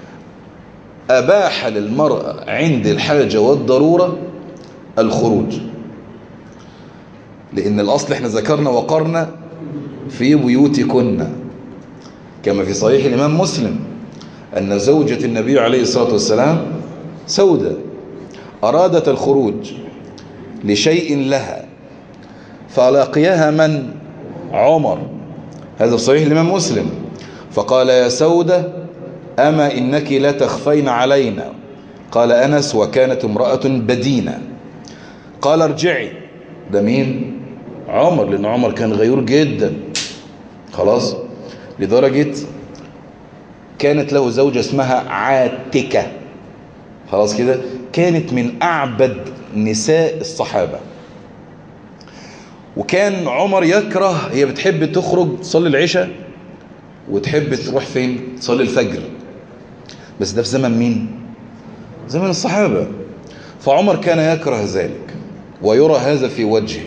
[SPEAKER 1] أباح للمرأة عند الحاجة والضرورة الخروج، لأن الأصل احنا ذكرنا وقرنا في بيوتكن. كما في صحيح الإمام مسلم أن زوجة النبي عليه الصلاة والسلام سودة أرادت الخروج لشيء لها فلاقيها من؟ عمر، هذا في صحيح الإمام مسلم، فقال يا سودة أما إنك لا تخفين علينا. قال أنس وكانت امرأة بدينة. قال ارجعي. ده مين؟ عمر، لأن عمر كان غيور جدا خلاص، لدرجة كانت له زوجة اسمها عاتكة خلاص كده، كانت من أعبد نساء الصحابة. وكان عمر يكره، هي بتحب تخرج تصلي العشاء وتحب تروح فين؟ تصلي الفجر، بس ده في زمن مين؟ زمن الصحابة. فعمر كان يكره ذلك ويرى هذا في وجهه،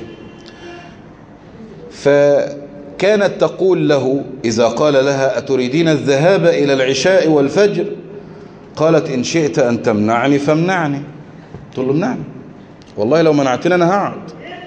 [SPEAKER 1] فكانت تقول له إذا قال لها أتريدين الذهاب إلى العشاء والفجر؟ قالت إن شئت أن تمنعني فامنعني. تقول له امنعني، والله لو منعتني أنا هقعد.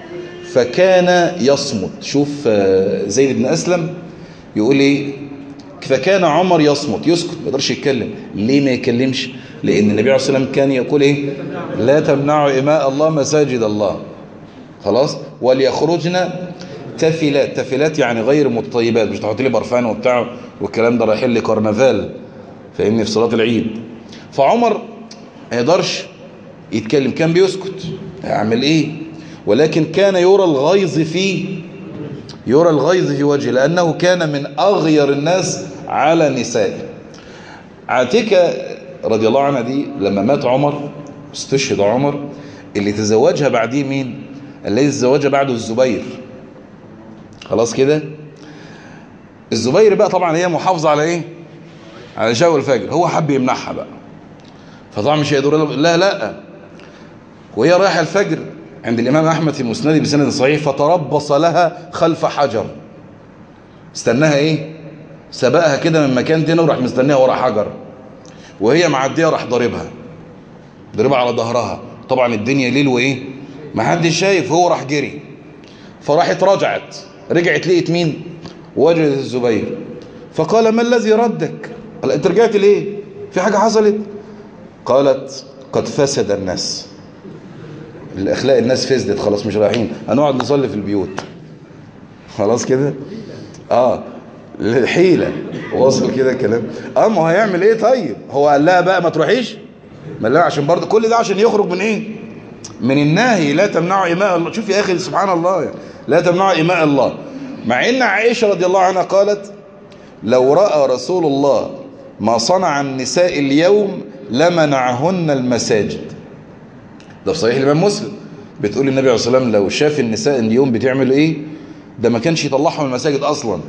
[SPEAKER 1] فكان يصمت. شوف زيد بن أسلم يقول إيه؟ فكان عمر يصمت، يسكت، ما يقدرش يتكلم. ليه ما يتكلمش؟ لأن النبي عليه الصلاة والسلام كان يقول إيه؟ لا تمنعوا إماء الله مساجد الله خلاص، وليخرجن تفلات. تفلات يعني غير متطيبات، مش تحط لي برفان وبتاع والكلام ده رايحين لي كرنفال، فاهمني، في صلاة العيد. فعمر ما يقدرش يتكلم، كان بيسكت، هيعمل ايه؟ ولكن كان يرى الغيظ فيه، يرى الغيظ في وجهه، لأنه كان من أغير الناس على نسائه. عاتكة رضي الله عنها دي لما مات عمر، استشهد عمر، اللي تزوجها بعديه مين؟ الذي تزوجها بعده الزبير خلاص كده. الزبير بقى طبعا هي محافظة على ايه؟ على العشاء والفجر، هو حب يمنعها بقى، فطبعا مش هيدور لا لا وهي رايحة الفجر عند الإمام أحمد في مسنده بسند صحيح، فتربص لها خلف حجر، استناها ايه؟ سبقها كده من مكان تاني وراح مستناها ورا حجر، وهي معديه راح ضاربها ضربها على ظهرها. طبعا الدنيا ليل وايه؟ ما حدش شايف، هو راح جري، فراحت رجعت، رجعت لقيت مين؟ وجدت الزبير. فقال ما الذي ردك؟ قال انت رجعت ليه؟ في حاجه حصلت؟ قالت قد فسد الناس، الاخلاق الناس فسدت خلاص، مش رايحين، هنقعد نصلي في البيوت خلاص كده. اه الحيلة وصل كده الكلام. اه ما هو هيعمل ايه طيب؟ هو قال لها بقى ما تروحيش؟ ما لا، عشان برضه كل ده عشان يخرج من ايه؟ من النهي لا تمنعوا إماء الله. شوف يا اخي سبحان الله يعني. لا تمنعوا إماء الله. مع ان عائشة رضي الله عنها قالت لو رأى رسول الله ما صنع النساء اليوم لمنعهن المساجد. ده في صحيح الإمام مسلم، بتقول النبي عليه الصلاة والسلام لو شاف النساء اليوم بتعمل ايه ده ما كانش يطلعهم من المساجد اصلا.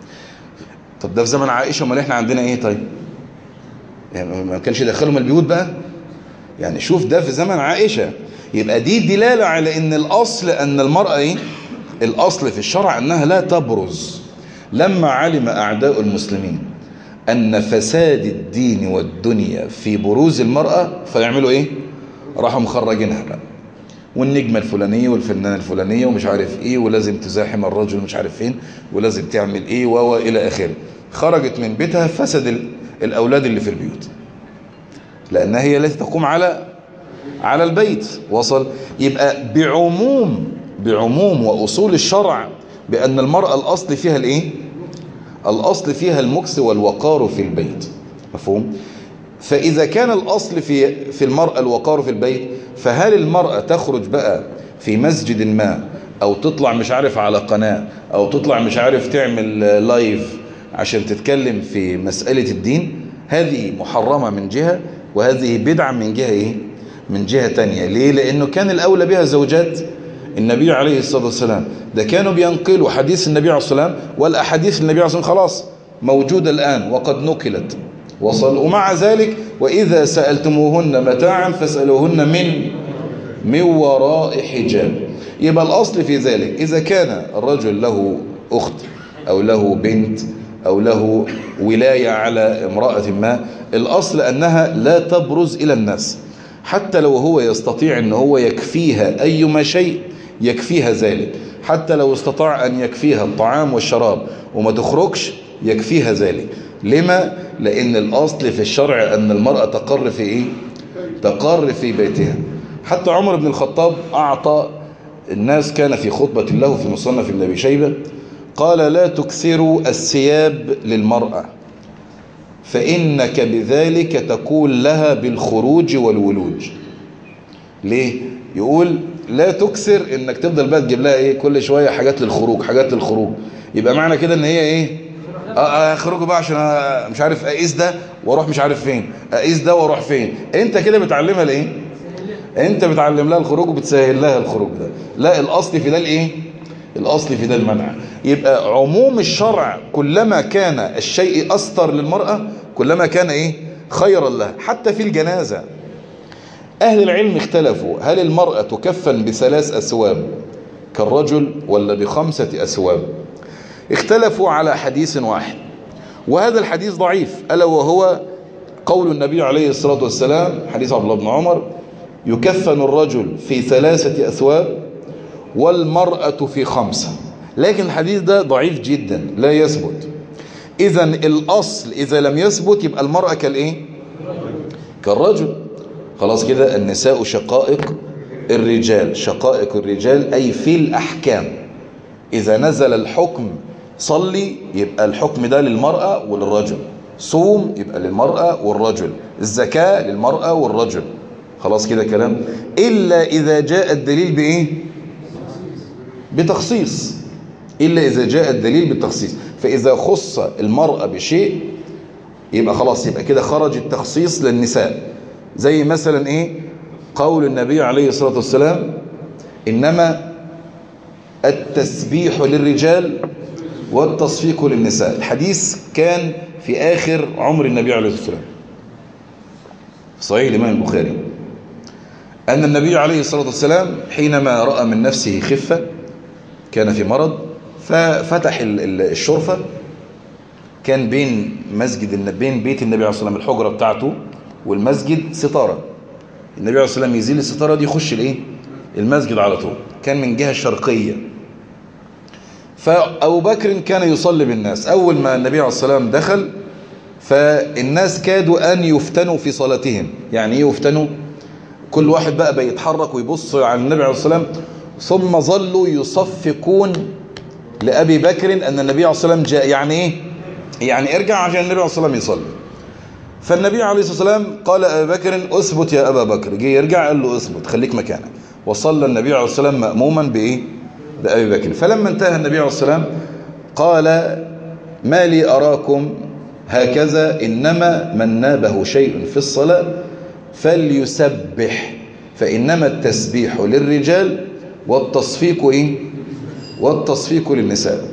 [SPEAKER 1] طب ده في زمن عائشة، امال احنا عندنا ايه طيب؟ يعني ما كانش يدخلهم البيوت بقى؟ يعني شوف ده في زمن عائشة. يبقى دي دلالة على ان الاصل ان المرأة ايه؟ الاصل في الشرع انها لا تبرز. لما علم اعداء المسلمين ان فساد الدين والدنيا في بروز المرأة فيعملوا ايه؟ راحوا مخرجينها بقى، والنجمة الفلانية والفنانة الفلانية ومش عارف ايه، ولازم تزاحم الرجل مش عارف فين، ولازم تعمل ايه و الى اخره. خرجت من بيتها، فسد الاولاد اللي في البيوت، لانها هي التي تقوم على على البيت. وصل. يبقى بعموم بعموم واصول الشرع بان المرأة الاصل فيها الايه؟ الاصل فيها المكس والوقار في البيت. مفهوم؟ فاذا كان الاصل في في المرأة الوقار في البيت، فهل المرأة تخرج بقى في مسجد ما، او تطلع مش عارف على قناة، او تطلع مش عارف تعمل لايف عشان تتكلم في مسألة الدين؟ هذه محرمة من جهة، وهذه بدعة من جهة ايه؟ من جهة تانية. ليه؟ لانه كان الاولى بها زوجات النبي عليه الصلاة والسلام. ده كانوا بينقلوا حديث النبي عليه الصلاة والسلام، والاحاديث النبي عليه الصلاة والسلام خلاص موجودة الان وقد نقلت. وصل. ومع ذلك واذا سألتموهن متاعا فاسألوهن من من وراء حجاب. يبقى الأصل في ذلك إذا كان الرجل له أخت أو له بنت أو له ولاية على امرأة ما، الأصل أنها لا تبرز إلى الناس، حتى لو هو يستطيع أن هو يكفيها أيما شيء يكفيها ذلك، حتى لو استطاع أن يكفيها الطعام والشراب وما تخرجش يكفيها ذلك، لما؟ لأن الأصل في الشرع أن المرأة تقر في إيه؟ تقر في بيتها. حتى عمر بن الخطاب أعطى الناس، كان في خطبة له في مصنف ابن أبي شيبة، قال لا تكثروا الثياب للمرأة فإنك بذلك تقول لها بالخروج والولوج. ليه؟ يقول لا تكثر انك تفضل بقى تجيب لها ايه كل شوية حاجات للخروج حاجات للخروج، يبقى معنى كده ان هي ايه اه اخرجوا بقى عشان مش عارف اقيس ده واروح مش عارف فين، اقيس ده واروح فين. انت كده بتعلمها لايه؟ انت بتعلم لها الخروج وبتسهل لها الخروج ده. لا، الاصل في ده الايه؟ الاصل في ده المنع. يبقى عموم الشرع كلما كان الشيء استر للمرأة كلما كان ايه خيرا لها. حتى في الجنازة اهل العلم اختلفوا هل المرأة تكفن بثلاث اسواب كالرجل ولا بخمسة اسواب. اختلفوا على حديث واحد، وهذا الحديث ضعيف، ألا وهو قول النبي عليه الصلاة والسلام حديث عبد الله بن عمر يكفن الرجل في ثلاثة أثواب والمرأة في خمسة. لكن الحديث ده ضعيف جدا لا يثبت. إذا الأصل إذا لم يثبت يبقى المرأة كالإيه؟ كالرجل. خلاص كده، النساء شقائق الرجال، شقائق الرجال أي في الأحكام. إذا نزل الحكم صلي يبقى الحكم ده للمرأة وللرجل، صوم يبقى للمرأة والرجل، الزكاة للمرأة والرجل. خلاص كده كلام. إلا إذا جاء الدليل بإيه؟ بتخصيص. إلا إذا جاء الدليل بالتخصيص. فإذا خص المرأة بشيء يبقى خلاص، يبقى كده خرج التخصيص للنساء. زي مثلا إيه؟ قول النبي عليه الصلاة والسلام إنما التسبيح للرجال والتصفيق للنساء. الحديث كان في آخر عمر النبي عليه الصلاة والسلام، صحيح الإمام البخاري، أن النبي عليه الصلاة والسلام حينما رأى من نفسه خفة كان في مرض ففتح الشرفة، كان بين مسجد بين بيت النبي عليه الصلاة والسلام الحجرة بتاعته والمسجد ستارة. النبي عليه الصلاة والسلام يزيل الستارة دي يخش الايه المسجد على طول، كان من جهة الشرقية. فأبو بكر كان يصلي بالناس. أول ما النبي عليه الصلاة والسلام دخل فالناس كادوا أن يفتنوا في صلاتهم. يعني ايه يفتنوا؟ كل واحد بقى بيتحرك ويبص على النبي عليه الصلاة والسلام، ثم ظلوا يصفقون لأبي بكر أن النبي عليه الصلاة والسلام جاء. يعني ايه؟ يعني ارجع عشان النبي عليه الصلاة والسلام يصلي. فالنبي عليه الصلاة والسلام قال أبي بكر أثبت يا أبا بكر. جه يرجع قال له أثبت خليك مكانك. وصلى النبي عليه الصلاة والسلام مأموما بإيه؟ بأبي بكر. فلما انتهى النبي عليه الصلاة والسلام قال ما لي أراكم هكذا، إنما من نابه شيء في الصلاة فليسبح فإنما التسبيح للرجال والتصفيق إيه؟ والتصفيق للنساء.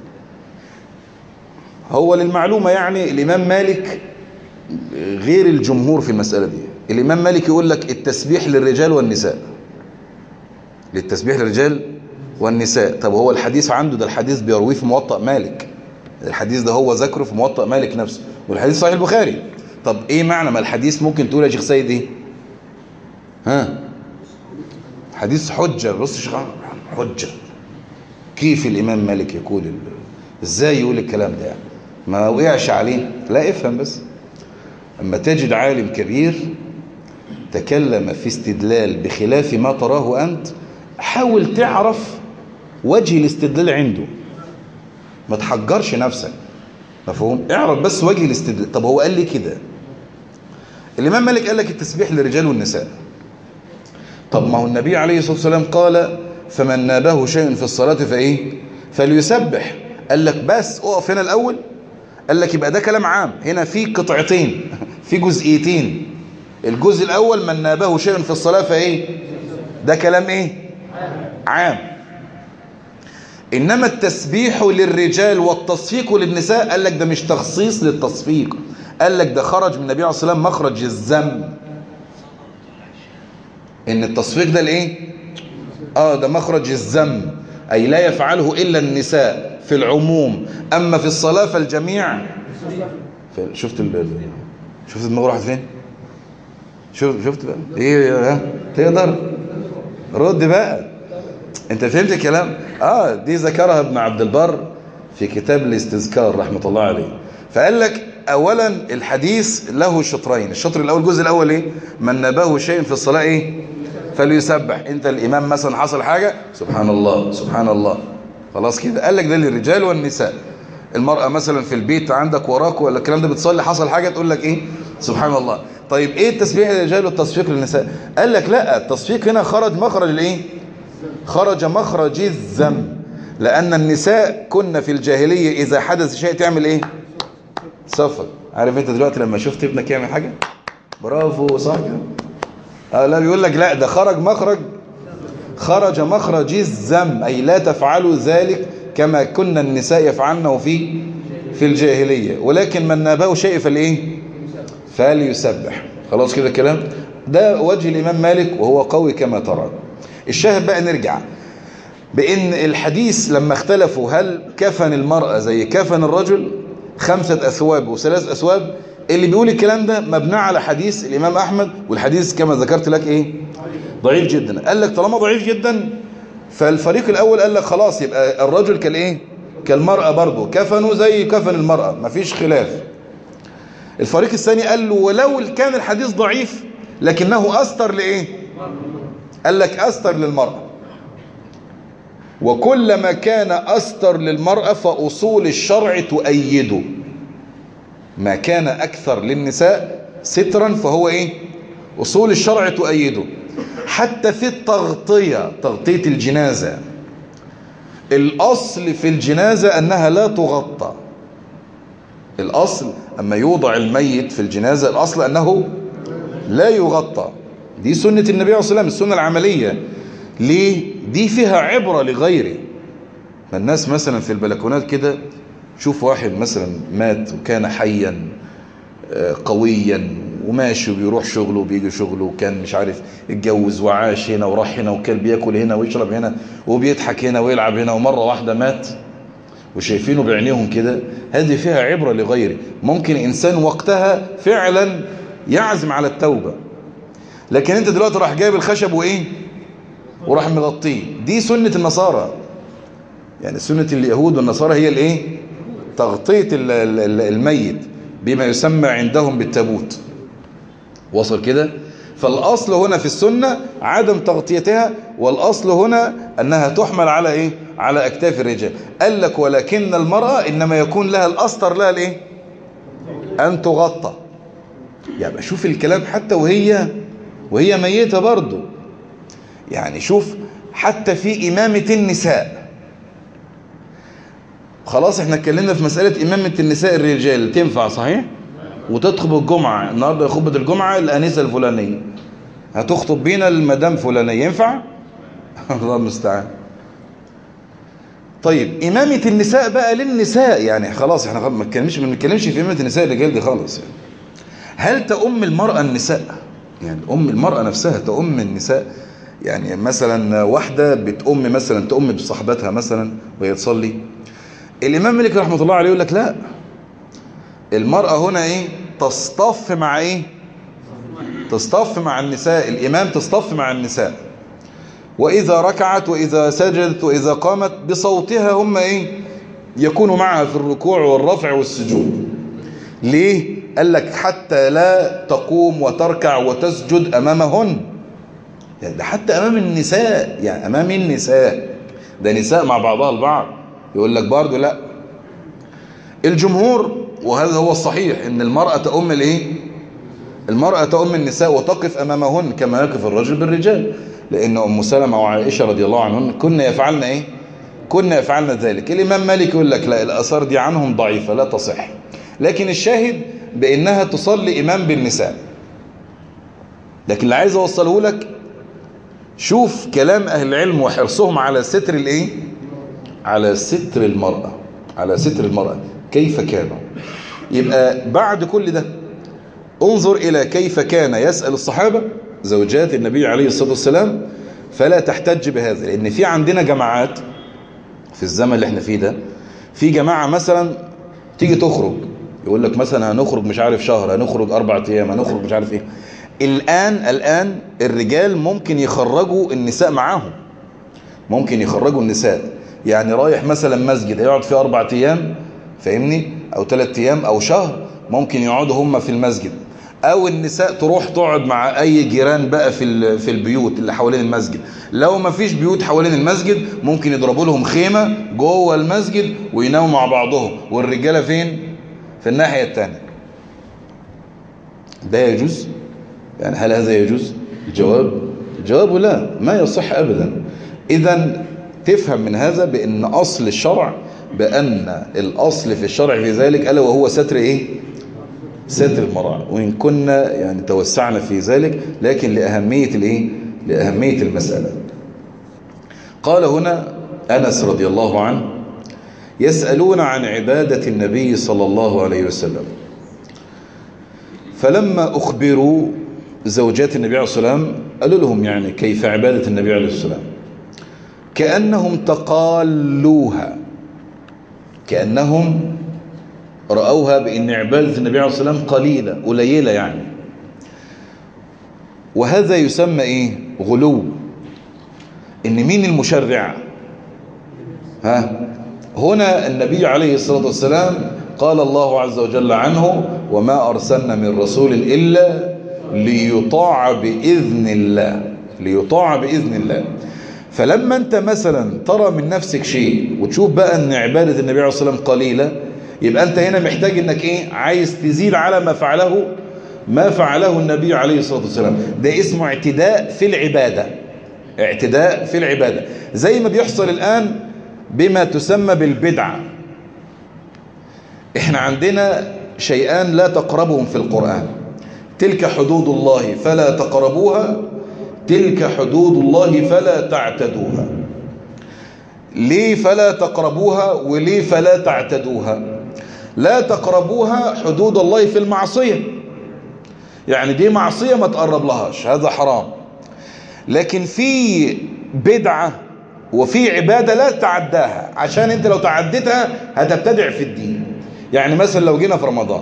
[SPEAKER 1] هو للمعلومة يعني الإمام مالك غير الجمهور في المسألة دي. الإمام مالك يقول لك التسبيح للرجال والنساء، للتسبيح للرجال والنساء. طب هو الحديث عنده ده، الحديث بيرويه في موطأ مالك، الحديث ده هو ذكره في موطأ مالك نفسه، والحديث صحيح البخاري. طب ايه معنى ما الحديث ممكن تقول يا شيخ سيد ايه؟ ها حديث حجة. بص شيخ حجة، كيف الإمام مالك يقول ازاي يقول الكلام ده يعني؟ ما وقعش عليه. لا افهم بس، اما تجد عالم كبير تكلم في استدلال بخلاف ما تراه أنت، حاول تعرف وجه الاستدلال عنده، ما تحجرش نفسك. مفهوم؟ اعرف بس وجه الاستدلال. طب هو قال لي كده، الإمام مالك قال لك التسبيح للرجال والنساء. طب ما هو النبي عليه الصلاة والسلام قال فمن نابه شيء في الصلاة فإيه؟ فليسبح. قال لك بس اقف هنا الأول. قال لك يبقى ده كلام عام، هنا في قطعتين في جزئيتين. الجزء الأول من نابه شيء في الصلاة فإيه؟ ده كلام إيه؟ عام. إنما التسبيح للرجال والتصفيق للنساء قال لك ده مش تخصيص للتصفيق، قال لك ده خرج من النبي عليه الصلاة والسلام مخرج الذم. إن التصفيق ده الإيه؟ آه ده مخرج الذم، أي لا يفعله إلا النساء في العموم، أما في الصلاة فالجميع. شفت ال شفت دماغه راحت فين؟ شوف شفت بقى ايه؟ ها تقدر رد بقى، انت فهمت الكلام؟ اه دي ذكرها ابن عبد البر في كتاب الاستذكار رحمة الله عليه. فقال لك اولا الحديث له شطرين. الشطر الاول الجزء الاول ايه؟ من نباه شيء في الصلاة ايه؟ فليسبح. انت الامام مثلا حصل حاجة، سبحان الله سبحان الله، خلاص كده. قال لك ده للرجال والنساء. المرأة مثلا في البيت عندك وراك ولا الكلام ده بتصلي، حصل حاجة تقول لك ايه؟ سبحان الله. طيب ايه التسبيح للرجال والتصفيق للنساء؟ قال لك لا، التصفيق هنا خرج مخرج الايه؟ خرج مخرج الذم، لان النساء كنا في الجاهلية اذا حدث شيء تعمل ايه؟ صفق. عارف انت دلوقتي لما شفت ابنك يعمل حاجة برافو صح كده؟ اه لا، بيقول لك لا، ده خرج مخرج خرج مخرج الذم، اي لا تفعلوا ذلك كما كنا النساء يفعلنه في في الجاهلية، ولكن من نابه شيء فالايه؟ فليسبح. خلاص كده الكلام ده وجه الامام مالك، وهو قوي كما ترى. الشاهد بقى نرجع بان الحديث لما اختلفوا هل كفن المرأة زي كفن الرجل خمسة اثواب وثلاث اثواب، اللي بيقول الكلام ده مبنى على حديث الامام احمد، والحديث كما ذكرت لك ايه؟ ضعيف جدا. قال لك طالما ضعيف جدا، فالفريق الاول قال لك خلاص يبقى الرجل كالايه؟ كالمرأة برضه، كفنوا زي كفن المرأة، مفيش خلاف. الفريق الثاني قال له ولو كان الحديث ضعيف لكنه أستر لإيه؟ قال لك أستر للمرأة، وكلما كان أستر للمرأة فأصول الشرع تؤيده. ما كان أكثر للنساء سترا فهو إيه؟ أصول الشرع تؤيده. حتى في التغطية، تغطية الجنازة، الأصل في الجنازة أنها لا تغطى. الأصل أما يوضع الميت في الجنازة الأصل أنه لا يغطى. دي سنة النبي عليه الصلاة والسلام، السنة العملية. ليه؟ دي فيها عبرة لغيره. الناس مثلا في البلكونات كده، شوف واحد مثلا مات وكان حيا قويا وماشي وبيروح شغله وبيجي شغله، وكان مش عارف اتجوز وعاش هنا وراح هنا وكان بياكل هنا ويشرب هنا وبيضحك هنا ويلعب هنا، ومرة واحدة مات وشايفينه بعينيهم كده. هذه فيها عبرة لغيره. ممكن إنسان وقتها فعلا يعزم على التوبة، لكن انت دلوقتي راح جايب الخشب وايه وراح مغطيه. دي سنة النصارى، يعني سنة اليهود والنصارى هي الايه؟ تغطية الميت بما يسمى عندهم بالتابوت. وصل كده؟ فالأصل هنا في السنة عدم تغطيتها، والأصل هنا أنها تحمل على إيه؟ على أكتاف الرجال. قال لك ولكن المرأة إنما يكون لها الأسطر لها الإيه؟ أن تغطى. يعني شوف الكلام، حتى وهي وهي ميتة برضو. يعني شوف حتى في إمامة النساء. خلاص احنا اتكلمنا في مسألة إمامة النساء الرجال تنفع صحيح؟ وتخطب الجمعة النهاردة، خطبة الجمعة الأنسة الفلانية هتخطب بينا المدام فلانية، ينفع؟ الله المستعان. طيب إمامة النساء بقى للنساء، يعني خلاص احنا ما بنتكلمش ما بنتكلمش في إمامة النساء الرجال دي خالص. يعني هل تأم المرأة النساء؟ يعني أم المرأة نفسها تأم النساء؟ يعني مثلا واحدة بتأم مثلا تأم بصحبتها مثلا وهي تصلي. الإمام مالك رحمة الله عليه يقول لك لا، المرأة هنا ايه؟ تصطف مع ايه؟ تصطف مع النساء. الإمام تصطف مع النساء، وإذا ركعت وإذا سجدت وإذا قامت بصوتها هم ايه؟ يكونوا معها في الركوع والرفع والسجود. ليه؟ قال لك حتى لا تقوم وتركع وتسجد أمامهن. يعني ده حتى أمام النساء، يعني أمام النساء، ده نساء مع بعضها البعض. يقول لك برضو لا، الجمهور وهذا هو الصحيح ان المرأة تأم الايه؟ المرأة تأم النساء وتقف امامهن كما يقف الرجل بالرجال، لان ام سلمة وعائشة رضي الله عنهن كنا يفعلن ايه؟ كنا يفعلن ذلك. الامام مالك يقول لك لا، الاثار دي عنهم ضعيفة لا تصح، لكن الشاهد بانها تصلي امام بالنساء. لكن اللي عايز اوصله لك، شوف كلام اهل العلم وحرصهم على ستر الايه؟ على ستر المرأة، على ستر المرأة كيف كانوا. يبقى بعد كل ده انظر إلى كيف كان يسأل الصحابة زوجات النبي عليه الصلاة والسلام، فلا تحتج بهذا. لأن في عندنا جماعات في الزمن اللي احنا فيه ده، في جماعة مثلا تيجي تخرج يقول لك مثلا هنخرج مش عارف شهر، هنخرج أربع أيام، هنخرج مش عارف إيه. الآن الآن الرجال ممكن يخرجوا النساء معاهم، ممكن يخرجوا النساء. يعني رايح مثلا مسجد يقعد فيه أربع أيام، فاهمني؟ أو ثلاث أيام أو شهر، ممكن يقعدوا هم في المسجد، او النساء تروح تقعد مع اي جيران بقى في في البيوت اللي حوالين المسجد. لو ما فيش بيوت حوالين المسجد ممكن يضربوا لهم خيمة جوه المسجد ويناموا مع بعضهم، والرجالة فين؟ في الناحية التانية. ده يجوز؟ يعني هل هذا يجوز؟ الجواب الجواب لا، ما يصح ابدا. اذا تفهم من هذا بان اصل الشرع، بان الاصل في الشرع في ذلك الا وهو ستر ايه؟ ستر المرأة. وإن كنا يعني توسعنا في ذلك لكن لأهمية الإيه؟ لأهمية المسألة. قال هنا أنس رضي الله عنه: يسألون عن عبادة النبي صلى الله عليه وسلم، فلما أخبروا زوجات النبي عليه الصلاة والسلام قالوا لهم يعني كيف عبادة النبي عليه الصلاة والسلام، كأنهم تقالوها، كأنهم رأوها بأن عبادة النبي عليه الصلاة والسلام قليلة قليلة يعني. وهذا يسمى إيه؟ غلو. إن مين المشرع؟ ها؟ هنا النبي عليه الصلاة والسلام قال الله عز وجل عنه: وما أرسلنا من رسول إلا ليطاع بإذن الله، ليطاع بإذن الله. فلما أنت مثلا ترى من نفسك شيء وتشوف بقى أن عبادة النبي عليه الصلاة والسلام قليلة، يبقى أنت هنا محتاج أنك إيه؟ عايز تزيد على ما فعله ما فعله النبي عليه الصلاة والسلام. ده اسمه اعتداء في العبادة، اعتداء في العبادة، زي ما بيحصل الآن بما تسمى بالبدعة. احنا عندنا شيئان لا تقربهم في القرآن: تلك حدود الله فلا تقربوها، تلك حدود الله فلا تعتدوها. ليه فلا تقربوها وليه فلا تعتدوها؟ لا تقربوها حدود الله في المعصية، يعني دي معصية ما تقرب لهاش، هذا حرام. لكن في بدعة وفي عبادة لا تعداها، عشان انت لو تعدتها هتبتدع في الدين. يعني مثلا لو جينا في رمضان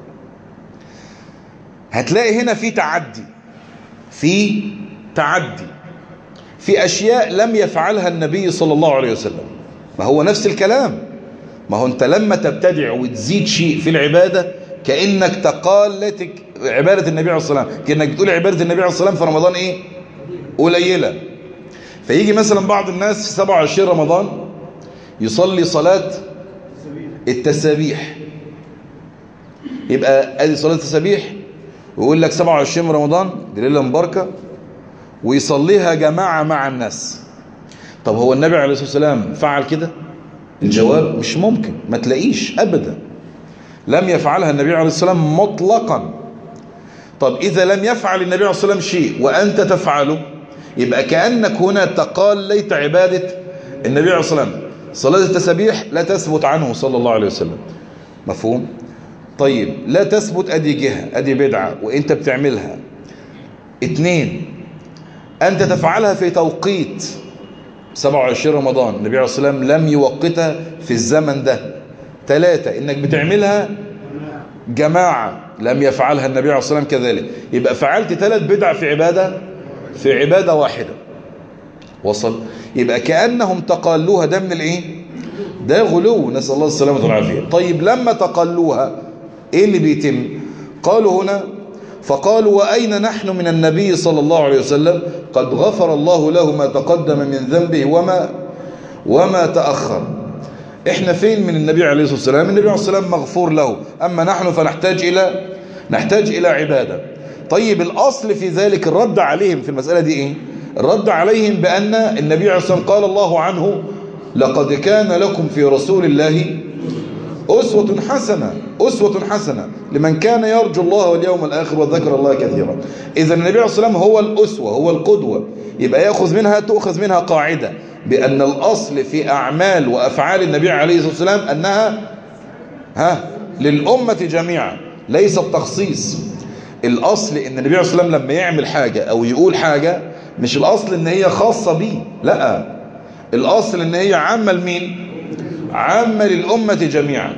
[SPEAKER 1] هتلاقي هنا في تعدي، في تعدي في أشياء لم يفعلها النبي صلى الله عليه وسلم. ما هو نفس الكلام، ما هو انت لما تبتدع وتزيد شيء في العبادة كأنك تقالت عبادة النبي عليه الصلاة والسلام، كأنك بتقول عبادة النبي عليه الصلاة والسلام في رمضان ايه؟ قليلة. فيجي مثلا بعض الناس في سبعة وعشرين رمضان يصلي صلاة التسابيح، يبقى ادي صلاة التسابيح ويقول لك سبعة وعشرين رمضان دي ليلة مباركة، ويصليها جماعة مع الناس. طب هو النبي عليه الصلاة والسلام فعل كده؟ الجواب مش ممكن، ما تلاقيش أبدا، لم يفعلها النبي عليه الصلاة والسلام مطلقا. طب إذا لم يفعل النبي عليه الصلاة والسلام شيء وأنت تفعله، يبقى كأنك هنا تقاليت عبادة النبي عليه الصلاة والسلام. صلاة التسابيح لا تثبت عنه صلى الله عليه وسلم، مفهوم؟ طيب لا تثبت، أدي جهة، أدي بدعة وإنت بتعملها. اتنين، أنت تفعلها في توقيت سبعة وعشرين رمضان، النبي عليه الصلاة والسلام لم يوقتها في الزمن ده. ثلاثة، إنك بتعملها جماعة، لم يفعلها النبي عليه الصلاة والسلام كذلك. يبقى فعلت ثلاث بدع في عبادة في عبادة واحدة. وصل؟ يبقى كأنهم تقالوها، ده من الإيه؟ ده غلو، نسأل الله السلامة والعافية. طيب لما تقالوها إيه اللي بيتم؟ قالوا هنا: فقالوا وأين نحن من النبي صلى الله عليه وسلم قد غفر الله له ما تقدم من ذنبه وما وما تأخر. احنا فين من النبي عليه الصلاة والسلام؟ النبي عليه الصلاة والسلام مغفور له، أما نحن فنحتاج إلى نحتاج إلى عبادة. طيب الأصل في ذلك الرد عليهم في المسألة دي إيه؟ الرد عليهم بأن النبي عليه الصلاة والسلام قال الله عنه: لقد كان لكم في رسول الله أسوة حسنة، أسوة حسنة لمن كان يرجو الله واليوم الآخر وذكر الله كثيرا. إذا النبي عليه الصلاة والسلام هو الأسوة، هو القدوة. يبقى يأخذ منها تؤخذ منها قاعدة بأن الأصل في أعمال وأفعال النبي عليه الصلاة والسلام أنها ها للأمة جميعا، ليس التخصيص. الأصل إن النبي عليه الصلاة والسلام لما يعمل حاجة أو يقول حاجة، مش الأصل إن هي خاصة بيه، لا، الأصل إن هي عامة لمين؟ عامة للأمة جميعا.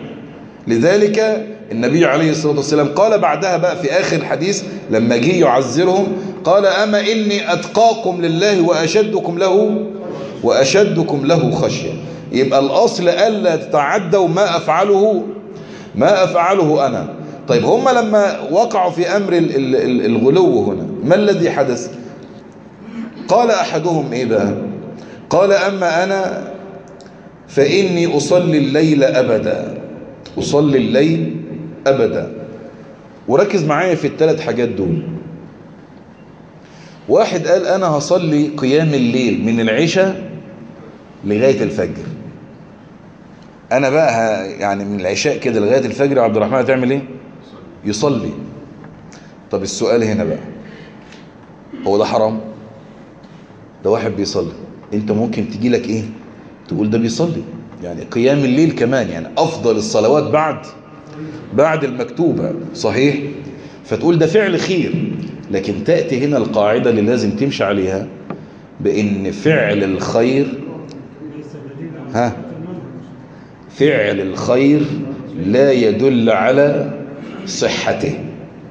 [SPEAKER 1] لذلك النبي عليه الصلاة والسلام قال بعدها بقى في آخر الحديث لما جه يعزرهم، قال: أما إني أتقاكم لله وأشدكم له وأشدكم له خشية. يبقى الأصل ألا تتعدوا ما أفعله ما أفعله أنا. طيب هم لما وقعوا في أمر الغلو هنا ما الذي حدث؟ قال أحدهم إيه بقى؟ قال أما أنا فإني أصلي الليل أبدا، أصلي الليل أبدا. وركز معايا في الثلاث حاجات دول. واحد قال أنا هصلي قيام الليل من العشاء لغاية الفجر. أنا بقى يعني من العشاء كده لغاية الفجر عبد الرحمن هتعمل إيه؟ يصلي. طب السؤال هنا بقى، هو ده حرام؟ ده واحد بيصلي، انت ممكن تجي لك ايه تقول ده بيصلي، يعني قيام الليل كمان يعني افضل الصلوات بعد بعد المكتوبة، صحيح؟ فتقول ده فعل خير. لكن تأتي هنا القاعدة اللي لازم تمشي عليها، بان فعل الخير ها فعل الخير لا يدل على صحته.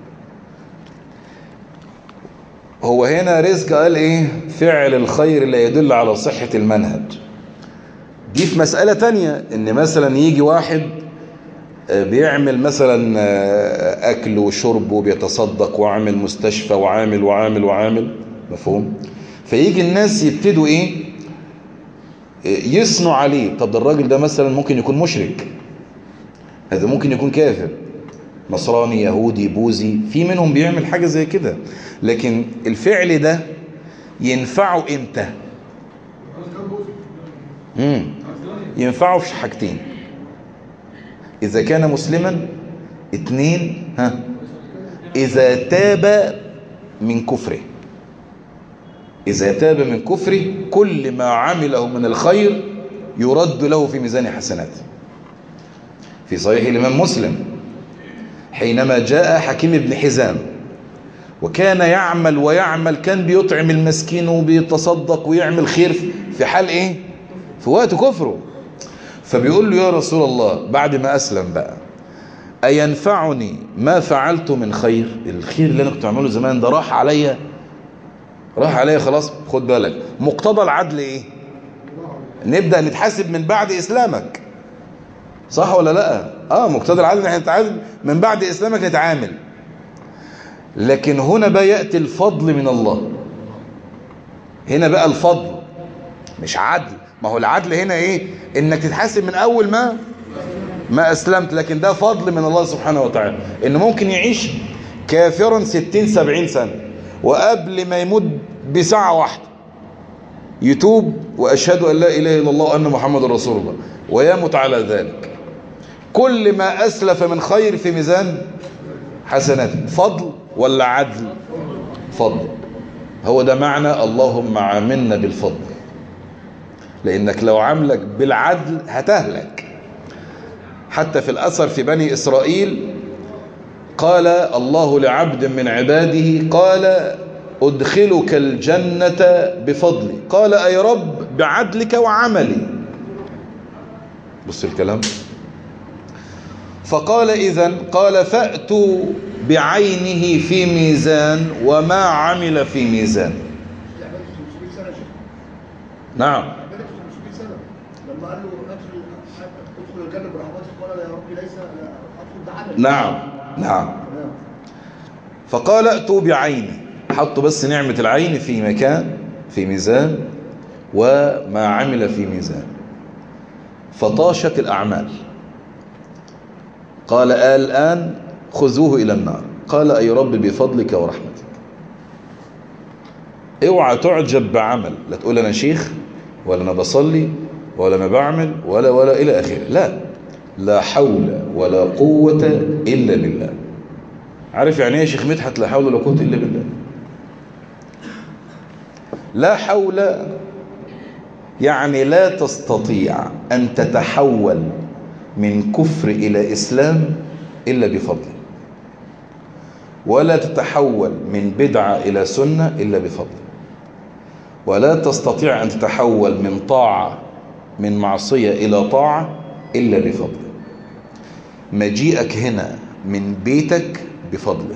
[SPEAKER 1] هو هنا رزق قال ايه؟ فعل الخير لا يدل على صحة المنهج. دي في مسألة تانية، ان مثلا يجي واحد بيعمل مثلا اكل وشرب وبيتصدق وعامل مستشفى وعامل وعامل وعامل، مفهوم؟ فيجي الناس يبتدوا ايه يثنوا عليه. طب ده الراجل ده مثلا ممكن يكون مشرك، هذا ممكن يكون كافر، نصراني، يهودي، بوذي، في منهم بيعمل حاجة زي كده. لكن الفعل ده ينفعه امتى؟ امم ينفعه في حاجتين: اذا كان مسلما، اتنين ها اذا تاب من كفره. اذا تاب من كفره كل ما عمله من الخير يرد له في ميزان حسناته. في صحيح الامام مسلم حينما جاء حكيم بن حزام وكان يعمل ويعمل، كان بيطعم المسكين وبيتصدق ويعمل خير في حال ايه؟ في وقت كفره. فبيقول له يا رسول الله بعد ما اسلم بقى، اينفعني ما فعلت من خير؟ الخير اللي انا كنت اعمله زمان ده راح عليا، راح عليا خلاص. خد بالك مقتضى العدل ايه؟ نبدأ نتحاسب من بعد اسلامك، صح ولا لا؟ اه مقتضى العدل ان احنا نتعامل من بعد اسلامك، نتعامل. لكن هنا بقى يأتي الفضل من الله. هنا بقى الفضل مش عدل. ما هو العدل هنا ايه؟ انك تتحاسب من اول ما ما اسلمت. لكن ده فضل من الله سبحانه وتعالى، انه ممكن يعيش كافرا ستين سبعين سنة وقبل ما يموت بساعة واحدة يتوب واشهد ان لا اله الا الله وان محمد رسول الله ويموت على ذلك. كل ما اسلف من خير في ميزان حسناته. فضل ولا عدل؟ فضل. هو ده معنى اللهم عاملنا بالفضل، لانك لو عاملك بالعدل هتهلك. حتى في الاثر في بني اسرائيل قال الله لعبد من عباده قال ادخلك الجنة بفضلي، قال اي رب بعدلك وعملي. بص الكلام. فقال إذن قال فأتوا بعينه في ميزان وما عمل في ميزان. نعم.
[SPEAKER 2] لما قال له ادخل الجنة برحمتك قال يا رب ليس ادخل بعمل.
[SPEAKER 1] نعم نعم. فقال ائتوا بعينه، حطوا بس نعمة العين في مكان في ميزان وما عمل في ميزان، فطاشت الأعمال. قال الآن خذوه إلى النار. قال أي رب بفضلك ورحمتك. اوعى تعجب بعمل، لا تقول أنا شيخ ولا أنا بصلي ولا أنا بعمل ولا ولا إلى آخره. لا، لا حول ولا قوة إلا بالله. عارف يعني ايه يا شيخ مدحت لا حول ولا قوة إلا بالله؟ لا حول يعني لا تستطيع أن تتحول من كفر إلى إسلام إلا بفضل، ولا تتحول من بدعة إلى سنة إلا بفضل، ولا تستطيع أن تتحول من طاعة من معصية إلى طاعة إلا بفضل. مجيئك هنا من بيتك بفضله.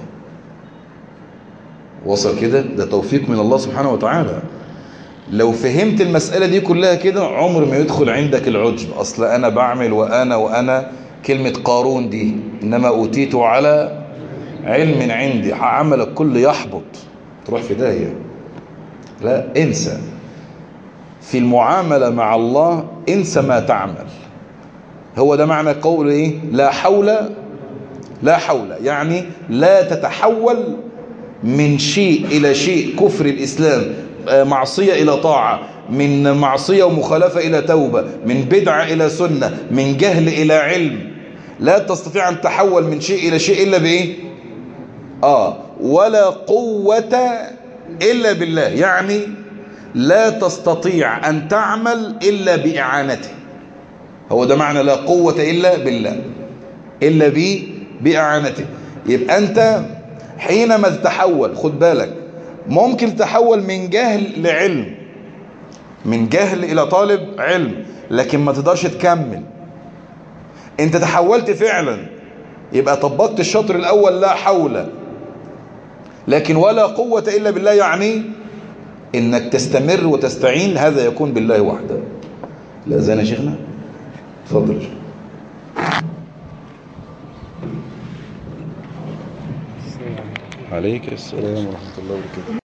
[SPEAKER 1] وصل كده؟ ده توفيق من الله سبحانه وتعالى. لو فهمت المسألة دي كلها كده عمر ما يدخل عندك العجب، أصل أنا بعمل وأنا وأنا كلمة قارون دي إنما أوتيته على علم عندي، عملك كله يحبط تروح في داهية. لا، انسى في المعاملة مع الله، انسى ما تعمل. هو ده معنى قول ايه؟ لا حول. لا حول يعني لا تتحول من شيء إلى شيء، كفر الإسلام، معصية إلى طاعة، من معصية ومخالفة إلى توبة، من بدعة إلى سنة، من جهل إلى علم. لا تستطيع أن تحول من شيء إلى شيء إلا بإيه؟ آه ولا قوة إلا بالله، يعني لا تستطيع أن تعمل إلا بإعانته. هو ده معنى لا قوة إلا بالله، إلا ب بإعانته. يبقى أنت حينما تتحول، خد بالك، ممكن تتحول من جهل لعلم، من جهل إلى طالب علم، لكن ما تقدرش تكمل. أنت تحولت فعلا، يبقى طبقت الشطر الأول لا حول، لكن ولا قوة إلا بالله يعني إنك تستمر وتستعين، هذا يكون بالله وحده. الأذان يا شيخنا، تفضل. عليك السلام ورحمة الله وبركاته.